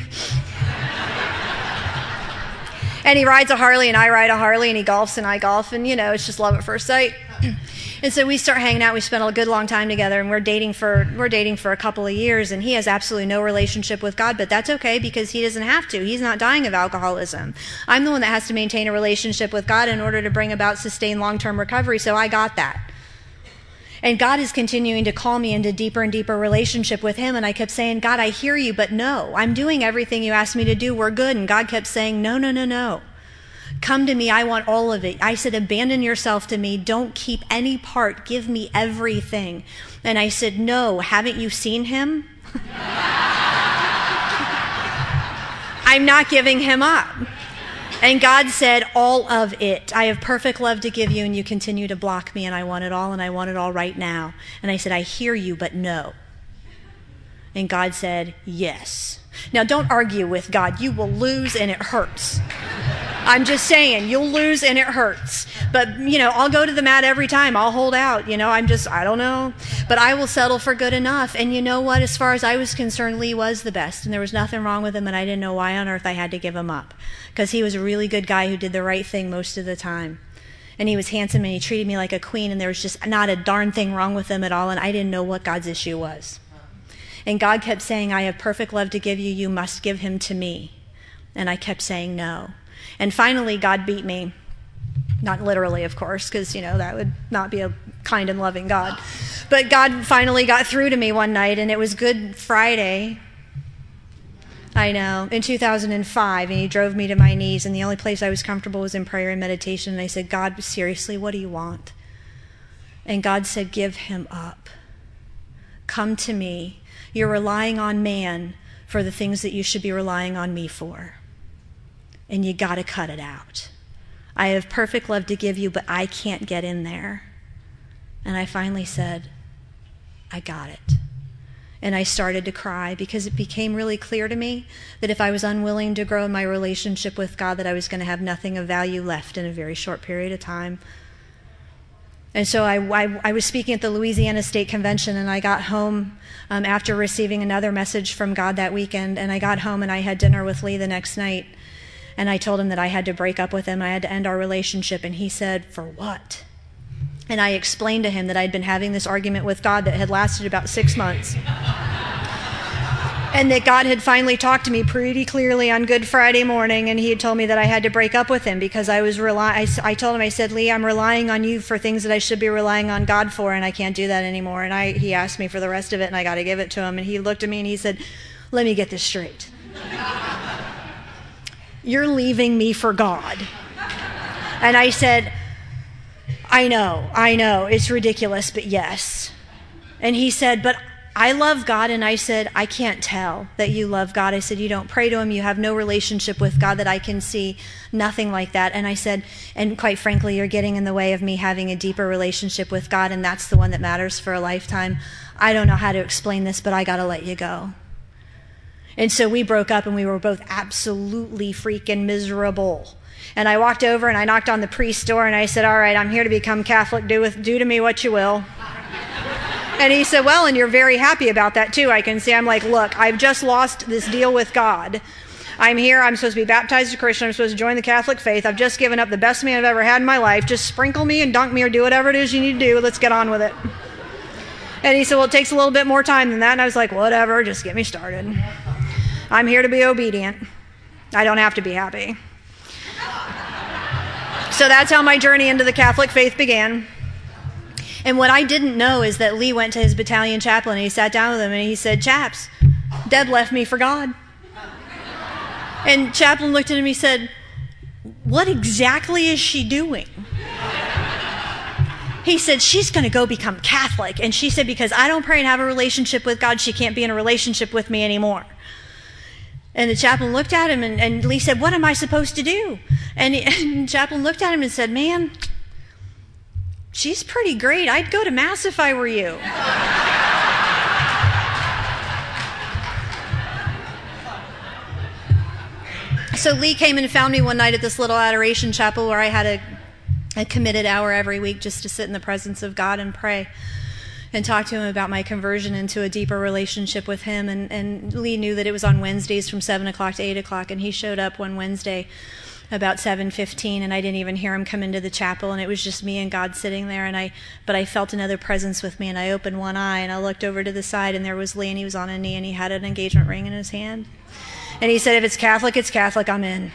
And he rides a Harley, and I ride a Harley, and he golfs, and I golf, and, it's just love at first sight. And so we start hanging out. We spent a good long time together, and we're dating for a couple of years, and he has absolutely no relationship with God, but that's okay, because he doesn't have to. He's not dying of alcoholism. I'm the one that has to maintain a relationship with God in order to bring about sustained long-term recovery, so I got that. And God is continuing to call me into deeper and deeper relationship with him, and I kept saying, God, I hear you, but no, I'm doing everything you asked me to do. We're good. And God kept saying, no. Come to me, I want all of it. I said, abandon yourself to me. Don't keep any part. Give me everything. And I said, no, haven't you seen him? I'm not giving him up. And God said, all of it. I have perfect love to give you, and you continue to block me, and I want it all right now. And I said, I hear you, but no. And God said, yes. Now, don't argue with God. You will lose, and it hurts. I'm just saying, you'll lose and it hurts. But, I'll go to the mat every time. I'll hold out. I don't know. But I will settle for good enough. And you know what? As far as I was concerned, Lee was the best. And there was nothing wrong with him, and I didn't know why on earth I had to give him up. Because he was a really good guy who did the right thing most of the time. And he was handsome, and he treated me like a queen, and there was just not a darn thing wrong with him at all, and I didn't know what God's issue was. And God kept saying, I have perfect love to give you. You must give him to me. And I kept saying no. And finally, God beat me. Not literally, of course, because, that would not be a kind and loving God. But God finally got through to me one night, and it was Good Friday, I know, in 2005, and he drove me to my knees, and the only place I was comfortable was in prayer and meditation, and I said, God, seriously, what do you want? And God said, give him up. Come to me. You're relying on man for the things that you should be relying on me for. And you got to cut it out. I have perfect love to give you, but I can't get in there. And I finally said, I got it. And I started to cry, because it became really clear to me that if I was unwilling to grow in my relationship with God, that I was going to have nothing of value left in a very short period of time. And so I was speaking at the Louisiana State Convention, and I got home after receiving another message from God that weekend, and I got home and I had dinner with Lee the next night. And I told him that I had to break up with him. I had to end our relationship. And he said, for what? And I explained to him that I'd been having this argument with God that had lasted about 6 months. And that God had finally talked to me pretty clearly on Good Friday morning. And he had told me that I had to break up with him because I told him, I said, Lee, I'm relying on you for things that I should be relying on God for. And I can't do that anymore. And he asked me for the rest of it, and I got to give it to him. And he looked at me and he said, let me get this straight. you're leaving me for God. And I said, I know, it's ridiculous, but yes. And he said, but I love God. And I said, I can't tell that you love God. I said, you don't pray to him. You have no relationship with God that I can see, nothing like that. And I said, and quite frankly, you're getting in the way of me having a deeper relationship with God, and that's the one that matters for a lifetime. I don't know how to explain this, but I got to let you go. And so we broke up, and we were both absolutely freaking miserable. And I walked over and I knocked on the priest's door and I said, all right, I'm here to become Catholic. Do to me what you will. And he said, well, and you're very happy about that too, I can see. I'm like, look, I've just lost this deal with God. I'm here. I'm supposed to be baptized as a Christian. I'm supposed to join the Catholic faith. I've just given up the best man I've ever had in my life. Just sprinkle me and dunk me or do whatever it is you need to do. Let's get on with it. And he said, well, it takes a little bit more time than that. And I was like, whatever, just get me started. I'm here to be obedient. I don't have to be happy. So that's how my journey into the Catholic faith began. And what I didn't know is that Lee went to his battalion chaplain and he sat down with him and he said, chaps, Deb left me for God. And chaplain looked at him and he said, what exactly is she doing? He said, she's going to go become Catholic. And she said, because I don't pray and have a relationship with God, she can't be in a relationship with me anymore. And the chaplain looked at him and Lee said, what am I supposed to do? And the chaplain looked at him and said, man, she's pretty great. I'd go to Mass if I were you. So Lee came and found me one night at this little adoration chapel where I had a committed hour every week just to sit in the presence of God and pray and talk to him about my conversion into a deeper relationship with him. And Lee knew that it was on Wednesdays from 7 o'clock to 8 o'clock, and he showed up one Wednesday about 7:15, and I didn't even hear him come into the chapel, and it was just me and God sitting there, but I felt another presence with me, and I opened one eye, and I looked over to the side, and there was Lee, and he was on a knee, and he had an engagement ring in his hand. And he said, if it's Catholic, I'm in.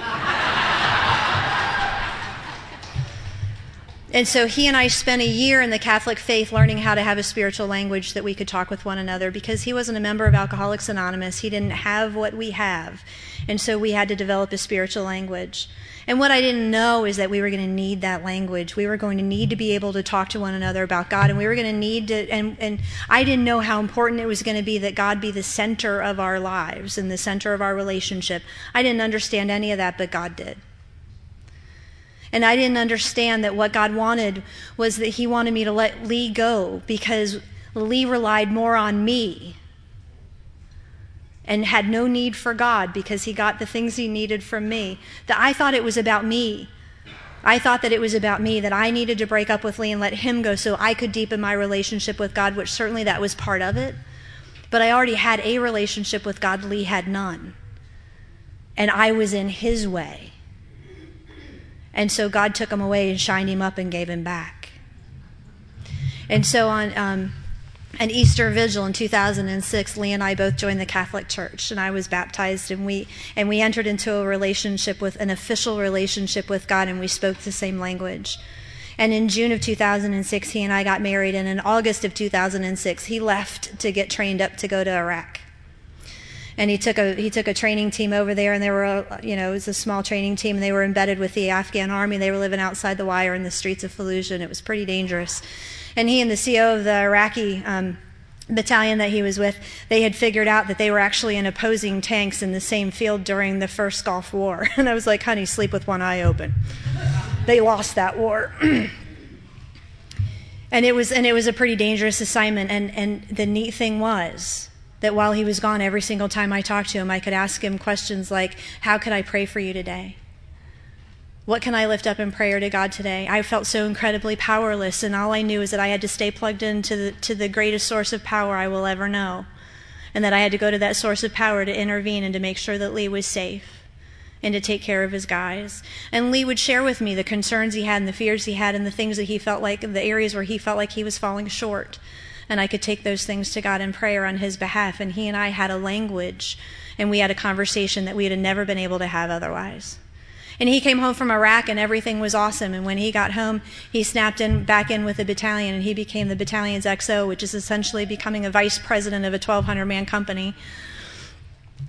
And so he and I spent a year in the Catholic faith learning how to have a spiritual language that we could talk with one another, because he wasn't a member of Alcoholics Anonymous. He didn't have what we have. And so we had to develop a spiritual language. And what I didn't know is that we were going to need that language. We were going to need to be able to talk to one another about God, and we were going to need to, and I didn't know how important it was going to be that God be the center of our lives and the center of our relationship. I didn't understand any of that, but God did. And I didn't understand that what God wanted was that he wanted me to let Lee go, because Lee relied more on me and had no need for God because he got the things he needed from me. That I thought it was about me. I thought that it was about me, that I needed to break up with Lee and let him go so I could deepen my relationship with God, which certainly that was part of it. But I already had a relationship with God. Lee had none. And I was in his way. And so God took him away and shined him up and gave him back. And so on an Easter Vigil in 2006, Lee and I both joined the Catholic Church, and I was baptized, and we entered into a relationship with an official relationship with God, and we spoke the same language. And in June of 2006, he and I got married, and in August of 2006, he left to get trained up to go to Iraq. And he took a training team over there, and they were, it was a small training team, and they were embedded with the Afghan army. They were living outside the wire in the streets of Fallujah, and it was pretty dangerous. And he and the CO of the Iraqi battalion that he was with, they had figured out that they were actually in opposing tanks in the same field during the first Gulf War. And I was like, honey, sleep with one eye open. They lost that war. And it was a pretty dangerous assignment. And the neat thing was that while he was gone, every single time I talked to him, I could ask him questions like, how can I pray for you today? What can I lift up in prayer to God today? I felt so incredibly powerless, and all I knew is that I had to stay plugged into the greatest source of power I will ever know, and that I had to go to that source of power to intervene and to make sure that Lee was safe and to take care of his guys. And Lee would share with me the concerns he had and the fears he had and the things that he felt like, the areas where he felt like he was falling short. And I could take those things to God in prayer on his behalf. And he and I had a language, and we had a conversation that we had never been able to have otherwise. And he came home from Iraq, and everything was awesome. And when he got home, he snapped back in with the battalion, and he became the battalion's XO, which is essentially becoming a vice president of a 1,200-man company.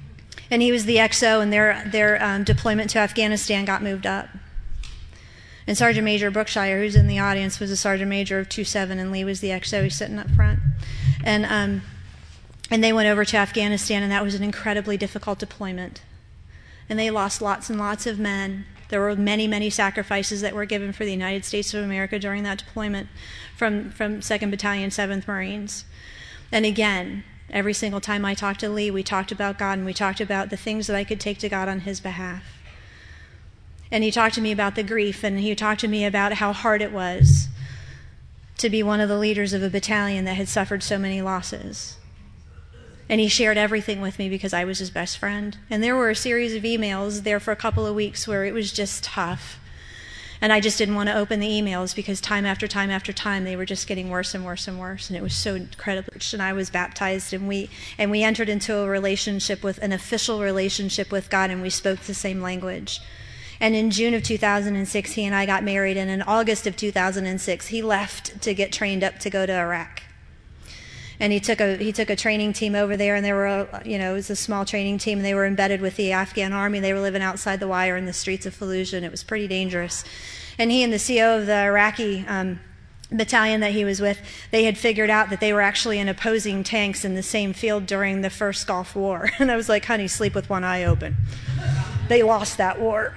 And he was the XO, and their deployment to Afghanistan got moved up. And Sergeant Major Brookshire, who's in the audience, was a Sergeant Major of 2-7, and Lee was the XO. He's sitting up front. And they went over to Afghanistan, and that was an incredibly difficult deployment. And they lost lots and lots of men. There were many, many sacrifices that were given for the United States of America during that deployment from 2nd Battalion, 7th Marines. And again, every single time I talked to Lee, we talked about God, and we talked about the things that I could take to God on his behalf. And he talked to me about the grief, and he talked to me about how hard it was to be one of the leaders of a battalion that had suffered so many losses. And he shared everything with me because I was his best friend. And there were a series of emails there for a couple of weeks where it was just tough. And I just didn't want to open the emails because time after time after time, they were just getting worse and worse and worse. And it was so incredible. And I was baptized, and we entered into a relationship with an official relationship with God, and we spoke the same language. And in June of 2006, he and I got married. And in August of 2006, he left to get trained up to go to Iraq. And he took a training team over there, and they were, it was a small training team, and they were embedded with the Afghan army. They were living outside the wire in the streets of Fallujah, and it was pretty dangerous. And he and the CO of the Iraqi battalion that he was with, they had figured out that they were actually in opposing tanks in the same field during the first Gulf War. And I was like, honey, sleep with one eye open. They lost that war.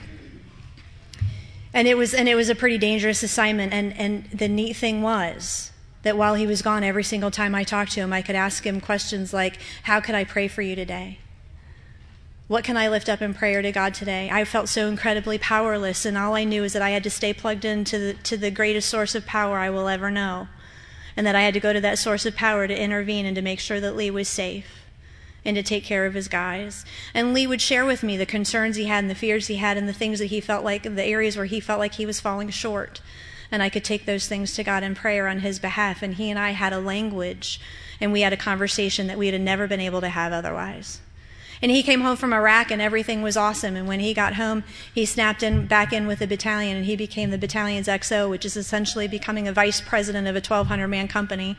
And it was a pretty dangerous assignment. And the neat thing was that while he was gone, every single time I talked to him, I could ask him questions like, how could I pray for you today? What can I lift up in prayer to God today? I felt so incredibly powerless, and all I knew is that I had to stay plugged into the greatest source of power I will ever know, and that I had to go to that source of power to intervene and to make sure that Lee was safe and to take care of his guys. And Lee would share with me the concerns he had and the fears he had and the things that he felt like, the areas where he felt like he was falling short. And I could take those things to God in prayer on his behalf. And he and I had a language, and we had a conversation that we had never been able to have otherwise. And he came home from Iraq, and everything was awesome. And when he got home, he snapped back in with the battalion, and he became the battalion's XO, which is essentially becoming a vice president of a 1,200-man company.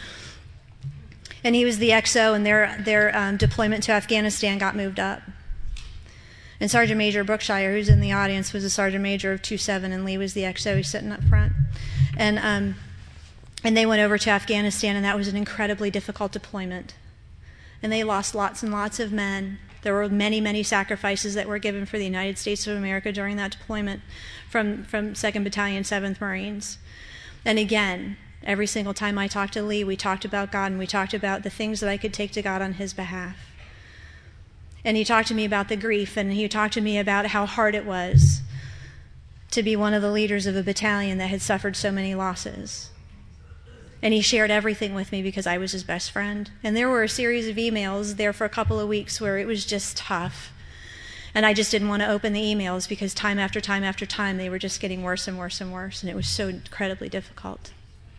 And he was the XO, and their deployment to Afghanistan got moved up. And Sergeant Major Brookshire, who's in the audience, was a Sergeant Major of 2-7, and Lee was the XO. He's sitting up front. And they went over to Afghanistan, and that was an incredibly difficult deployment. And they lost lots and lots of men. There were many, many sacrifices that were given for the United States of America during that deployment from 2nd Battalion, 7th Marines. And again, every single time I talked to Lee, we talked about God, and we talked about the things that I could take to God on his behalf. And he talked to me about the grief, and he talked to me about how hard it was to be one of the leaders of a battalion that had suffered so many losses. And he shared everything with me because I was his best friend. And there were a series of emails there for a couple of weeks where it was just tough. And I just didn't want to open the emails because time after time after time, they were just getting worse and worse and worse. And it was so incredibly difficult.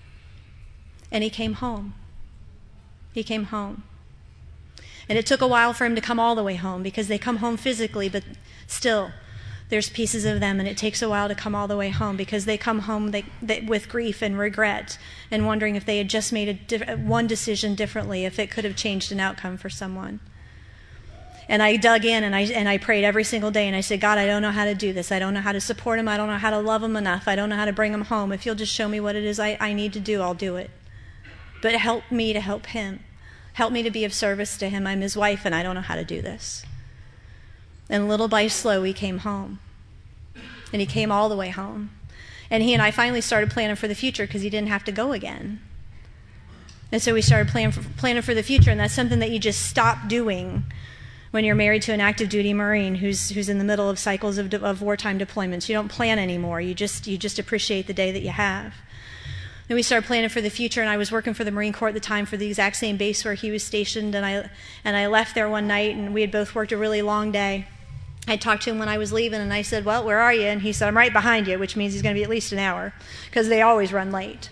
And he came home. He came home. And it took a while for him to come all the way home because they come home physically, but still, there's pieces of them, and it takes a while to come all the way home because they come home with grief and regret and wondering if they had just made one decision differently, if it could have changed an outcome for someone. And I dug in, and I prayed every single day, and I said, God, I don't know how to do this. I don't know how to support him. I don't know how to love him enough. I don't know how to bring him home. If you'll just show me what it is I need to do, I'll do it. But help me to help him. Help me to be of service to him. I'm his wife, and I don't know how to do this. And little by slow, he came home. And he came all the way home. And he and I finally started planning for the future because he didn't have to go again. And so we started planning for the future, and that's something that you just stop doing when you're married to an active duty Marine who's in the middle of cycles of wartime deployments. You don't plan anymore. You just appreciate the day that you have. And we started planning for the future, and I was working for the Marine Corps at the time for the exact same base where he was stationed, and I left there one night, and we had both worked a really long day. I talked to him when I was leaving, and I said, well, where are you? And he said, I'm right behind you, which means he's going to be at least an hour, because they always run late.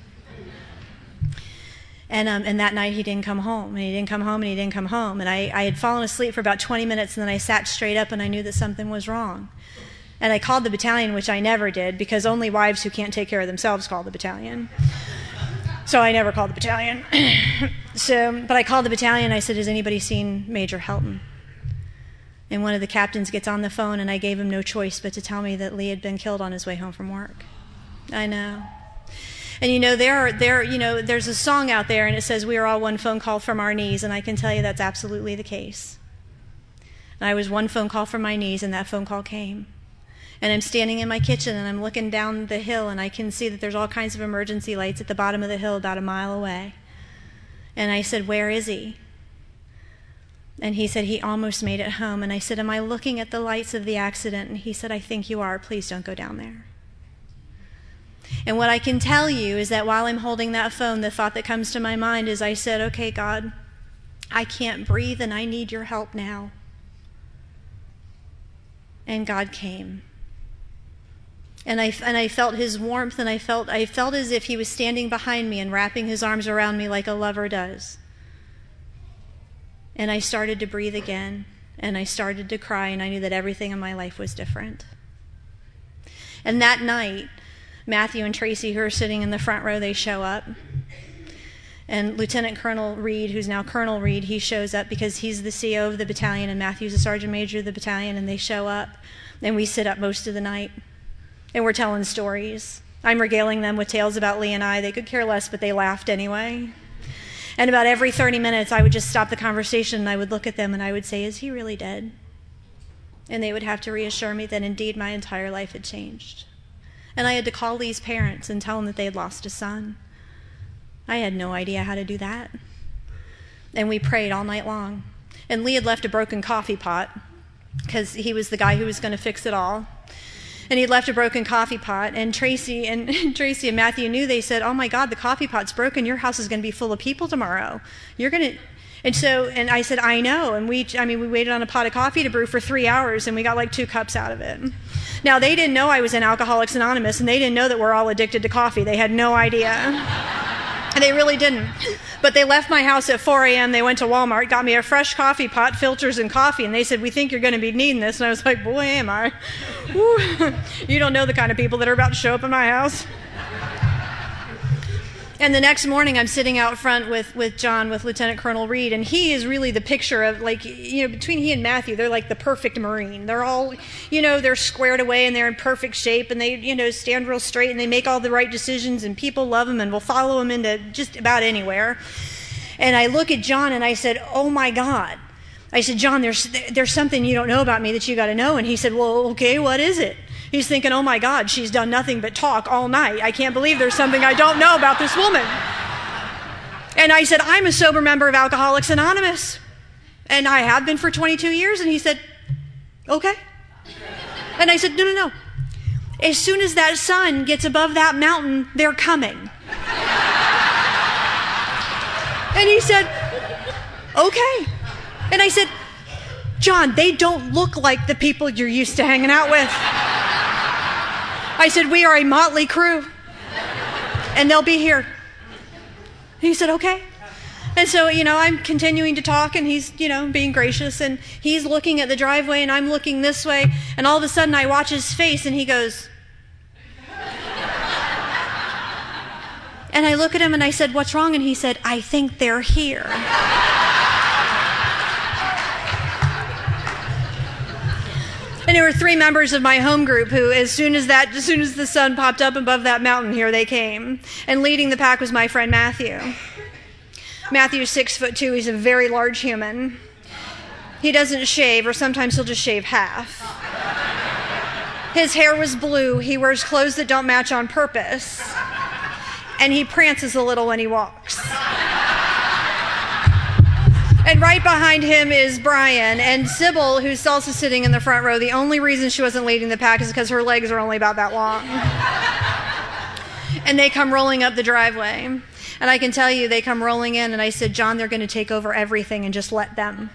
And that night he didn't come home, and he didn't come home, and he didn't come home. And I had fallen asleep for about 20 minutes, and then I sat straight up, and I knew that something was wrong. And I called the battalion, which I never did, because only wives who can't take care of themselves call the battalion. So I never called the battalion. But I called the battalion. I said, has anybody seen Major Helton? And one of the captains gets on the phone, and I gave him no choice but to tell me that Lee had been killed on his way home from work. I know. And there's a song out there, and it says, "We are all one phone call from our knees," and I can tell you that's absolutely the case. And I was one phone call from my knees, and that phone call came. And I'm standing in my kitchen, and I'm looking down the hill, and I can see that there's all kinds of emergency lights at the bottom of the hill about a mile away. And I said, "Where is he?" And he said, "He almost made it home." And I said, "Am I looking at the lights of the accident?" And he said, "I think you are. Please don't go down there." And what I can tell you is that while I'm holding that phone, the thought that comes to my mind is I said, "Okay, God, I can't breathe and I need your help now." And God came. And I felt his warmth, and I felt as if he was standing behind me and wrapping his arms around me like a lover does. And I started to breathe again, and I started to cry, and I knew that everything in my life was different. And that night, Matthew and Tracy, who are sitting in the front row, they show up. And Lieutenant Colonel Reed, who's now Colonel Reed, he shows up because he's the CO of the battalion, and Matthew's the Sergeant Major of the battalion, and they show up. And we sit up most of the night, and we're telling stories. I'm regaling them with tales about Lee and I. They could care less, but they laughed anyway. And about every 30 minutes, I would just stop the conversation, and I would look at them, and I would say, "Is he really dead?" And they would have to reassure me that indeed my entire life had changed. And I had to call Lee's parents and tell them that they had lost a son. I had no idea how to do that. And we prayed all night long. And Lee had left a broken coffee pot because he was the guy who was going to fix it all. And he'd left a broken coffee pot, and Tracy and Matthew knew. They said, "Oh my God, the coffee pot's broken. Your house is going to be full of people tomorrow. You're going to..." And I said, "I know." And we waited on a pot of coffee to brew for 3 hours, and we got like 2 cups out of it. Now, they didn't know I was in Alcoholics Anonymous, and they didn't know that we're all addicted to coffee. They had no idea. They really didn't. But they left my house at 4 a.m. They went to Walmart, got me a fresh coffee pot, filters, and coffee, and they said, "We think you're going to be needing this." And I was like, "Boy, am I." Woo. You don't know the kind of people that are about to show up in my house. And the next morning, I'm sitting out front with John, with Lieutenant Colonel Reed, and he is really the picture of, between he and Matthew, they're like the perfect Marine. They're all, they're squared away, and they're in perfect shape, and they, stand real straight, and they make all the right decisions, and people love them and will follow them into just about anywhere. And I look at John, and I said, "Oh, my God." I said, "John, there's something you don't know about me that you got to know." And he said, "Well, okay, what is it?" He's thinking, "Oh my God, she's done nothing but talk all night. I can't believe there's something I don't know about this woman." And I said, "I'm a sober member of Alcoholics Anonymous, and I have been for 22 years. And he said, "Okay." And I said, No. As soon as that sun gets above that mountain, they're coming. And he said, "Okay." And I said, "John, they don't look like the people you're used to hanging out with." I said, "We are a motley crew, and they'll be here." He said, "Okay." And so, I'm continuing to talk, and he's, being gracious, and he's looking at the driveway, and I'm looking this way, and all of a sudden I watch his face, and he goes, and I look at him, and I said, "What's wrong?" And he said, "I think they're here." And there were 3 members of my home group who, as soon as the sun popped up above that mountain, here they came. And leading the pack was my friend Matthew. Matthew's 6'2". He's a very large human. He doesn't shave, or sometimes he'll just shave half. His hair was blue. He wears clothes that don't match on purpose. And he prances a little when he walks. And right behind him is Brian. And Sybil, who's also sitting in the front row, the only reason she wasn't leading the pack is because her legs are only about that long. And they come rolling up the driveway. And I can tell you, they come rolling in, and I said, "John, they're going to take over everything, and just let them."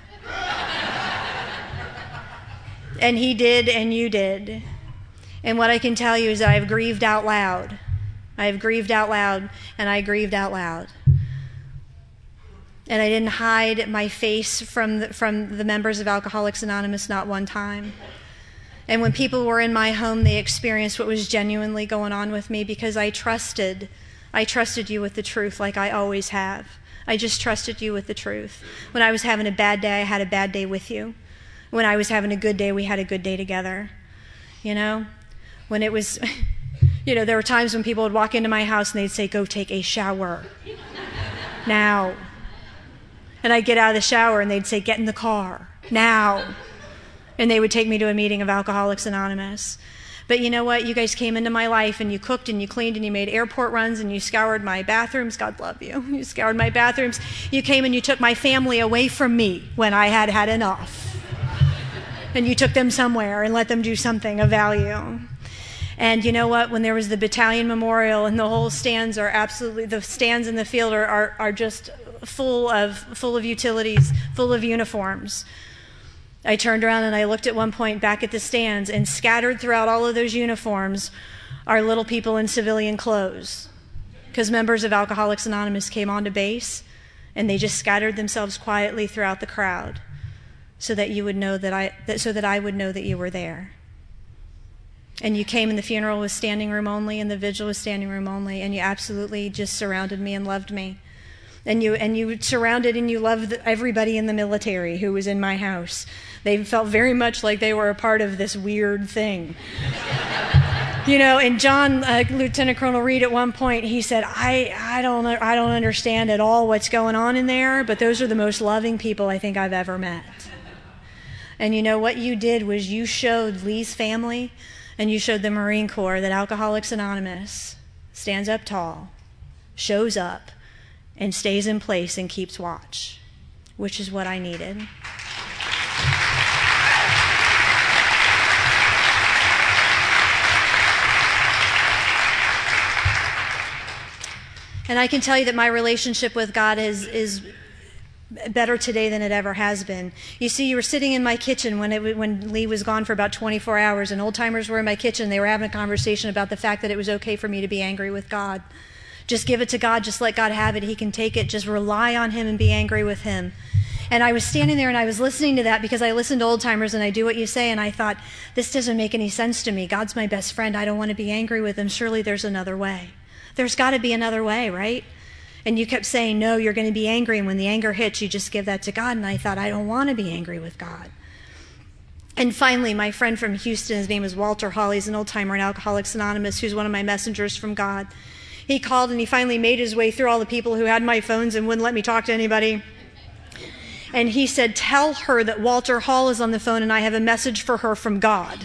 And he did, and you did. And what I can tell you is that I've grieved out loud. I have grieved out loud, and I grieved out loud. And I didn't hide my face from the members of Alcoholics Anonymous, not one time. And when people were in my home, they experienced what was genuinely going on with me, because I trusted you with the truth, like I always have. I just trusted you with the truth. When I was having a bad day, I had a bad day with you. When I was having a good day, we had a good day together. You know, when it was, there were times when people would walk into my house and they'd say, go take a shower now. And I'd get out of the shower and they'd say, get in the car now. And they would take me to a meeting of Alcoholics Anonymous. But you know what? You guys came into my life and you cooked and you cleaned and you made airport runs and you scoured my bathrooms. God love you. You scoured my bathrooms. You came and you took my family away from me when I had had enough. And you took them somewhere and let them do something of value. And you know what? When there was the battalion memorial and the whole stands are absolutely, the stands in the field are just full of utilities, full of uniforms. I turned around and I looked at one point back at the stands, and scattered throughout all of those uniforms are little people in civilian clothes. Because members of Alcoholics Anonymous came onto base and they just scattered themselves quietly throughout the crowd so that you would know so that I would know that you were there. And you came, and the funeral was standing room only and the vigil was standing room only, and you absolutely just surrounded me and loved me. And you surrounded and you loved everybody in the military who was in my house. They felt very much like they were a part of this weird thing. And John, Lieutenant Colonel Reed, at one point, he said, I don't understand at all what's going on in there, but those are the most loving people I think I've ever met. And what you did was you showed Lee's family and you showed the Marine Corps that Alcoholics Anonymous stands up tall, shows up, and stays in place and keeps watch, which is what I needed. And I can tell you that my relationship with God is better today than it ever has been. You see, you were sitting in my kitchen when Lee was gone for about 24 hours, and old timers were in my kitchen. They were having a conversation about the fact that it was okay for me to be angry with God. Just give it to God. Just let God have it. He can take it. Just rely on Him and be angry with Him. And I was standing there and I was listening to that because I listen to old timers and I do what you say, and I thought, this doesn't make any sense to me. God's my best friend. I don't want to be angry with Him. Surely there's another way. There's got to be another way, right? And you kept saying, no, you're going to be angry. And when the anger hits, you just give that to God. And I thought, I don't want to be angry with God. And finally, my friend from Houston, his name is Walter Hall. He's an old timer in Alcoholics Anonymous who's one of my messengers from God. He called and he finally made his way through all the people who had my phones and wouldn't let me talk to anybody. And he said, tell her that Walter Hall is on the phone and I have a message for her from God.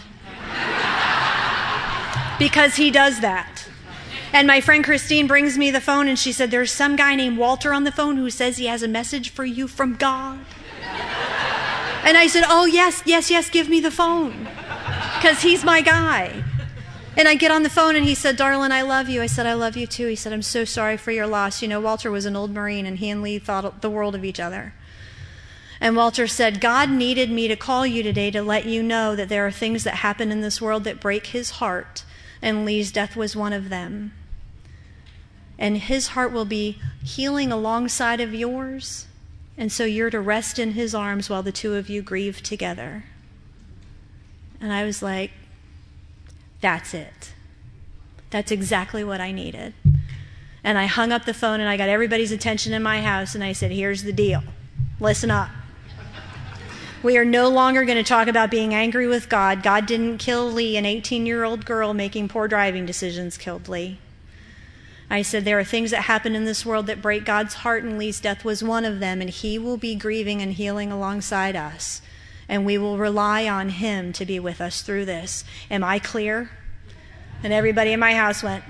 Because he does that. And my friend Christine brings me the phone and she said, there's some guy named Walter on the phone who says he has a message for you from God. And I said, oh, yes, give me the phone. Because he's my guy. And I get on the phone and he said, darling, I love you. I said, I love you too. He said, I'm so sorry for your loss. Walter was an old Marine and he and Lee thought the world of each other. And Walter said, God needed me to call you today to let you know that there are things that happen in this world that break his heart. And Lee's death was one of them. And his heart will be healing alongside of yours. And so you're to rest in his arms while the two of you grieve together. And I was like, that's it. That's exactly what I needed. And I hung up the phone and I got everybody's attention in my house and I said, here's the deal. Listen up. We are no longer going to talk about being angry with God. God didn't kill Lee. An 18-year-old girl making poor driving decisions killed Lee. I said, there are things that happen in this world that break God's heart, and Lee's death was one of them, and he will be grieving and healing alongside us, and we will rely on him to be with us through this. Am I clear? And everybody in my house went.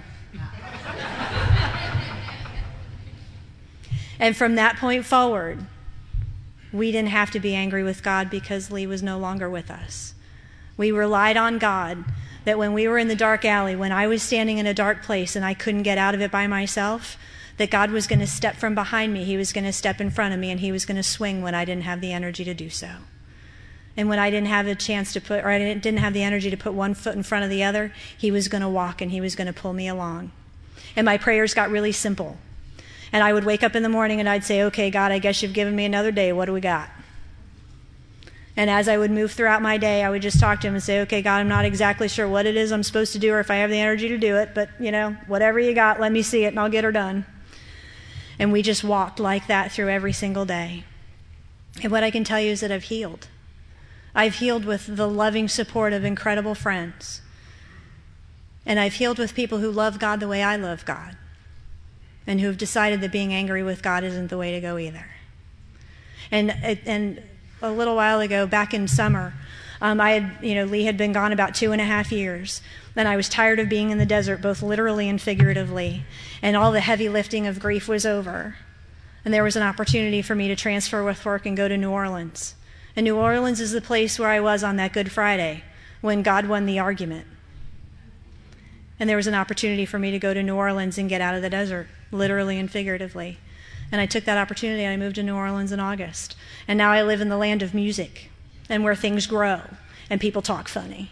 And from that point forward, we didn't have to be angry with God because Lee was no longer with us. We relied on God that when we were in the dark alley, when I was standing in a dark place and I couldn't get out of it by myself, that God was going to step from behind me. He was going to step in front of me and he was going to swing when I didn't have the energy to do so. And when I didn't have a chance to put, or I didn't have the energy to put one foot in front of the other, he was going to walk and he was going to pull me along. And my prayers got really simple. And I would wake up in the morning and I'd say, okay, God, I guess you've given me another day. What do we got? And as I would move throughout my day, I would just talk to him and say, okay, God, I'm not exactly sure what it is I'm supposed to do or if I have the energy to do it, but, whatever you got, let me see it and I'll get her done. And we just walked like that through every single day. And what I can tell you is that I've healed. I've healed with the loving support of incredible friends. And I've healed with people who love God the way I love God, and who have decided that being angry with God isn't the way to go either. And a little while ago, back in summer, Lee had been gone about 2.5 years, and I was tired of being in the desert, both literally and figuratively, and all the heavy lifting of grief was over. And there was an opportunity for me to transfer with work and go to New Orleans. And New Orleans is the place where I was on that Good Friday when God won the argument. And there was an opportunity for me to go to New Orleans and get out of the desert, literally and figuratively. And I took that opportunity and I moved to New Orleans in August. And now I live in the land of music and where things grow and people talk funny.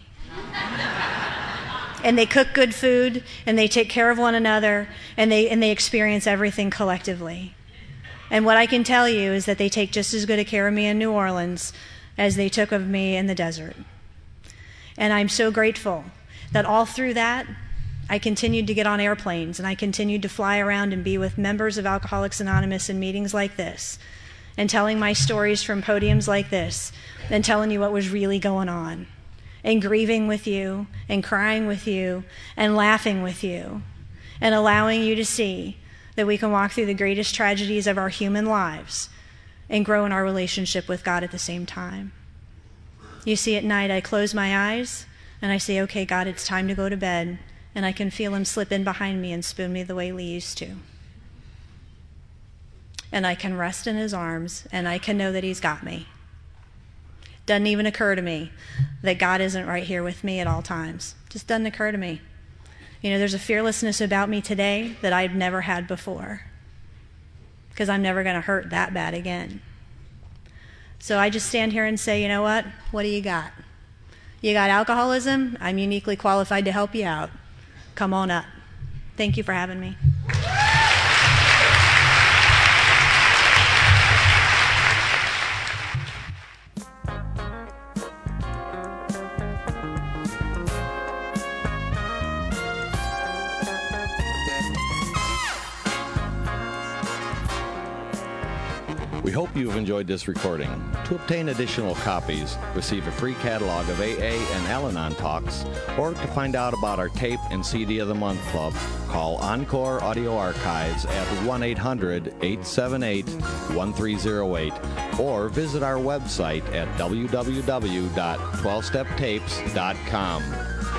And they cook good food and they take care of one another and they experience everything collectively. And what I can tell you is that they take just as good a care of me in New Orleans as they took of me in the desert. And I'm so grateful that all through that, I continued to get on airplanes and I continued to fly around and be with members of Alcoholics Anonymous in meetings like this, and telling my stories from podiums like this, and telling you what was really going on, and grieving with you, and crying with you, and laughing with you, and allowing you to see that we can walk through the greatest tragedies of our human lives and grow in our relationship with God at the same time. You see, at night I close my eyes and I say, okay, God, it's time to go to bed. And I can feel him slip in behind me and spoon me the way Lee used to. And I can rest in his arms, and I can know that he's got me. Doesn't even occur to me that God isn't right here with me at all times. Just doesn't occur to me. There's a fearlessness about me today that I've never had before, because I'm never going to hurt that bad again. So I just stand here and say, you know what? What do you got? You got alcoholism? I'm uniquely qualified to help you out. Come on up. Thank you for having me. We hope you've enjoyed this recording. To obtain additional copies, receive a free catalog of AA and Al-Anon talks, or to find out about our tape and CD of the Month Club, call Encore Audio Archives at 1-800-878-1308, or visit our website at www.12steptapes.com.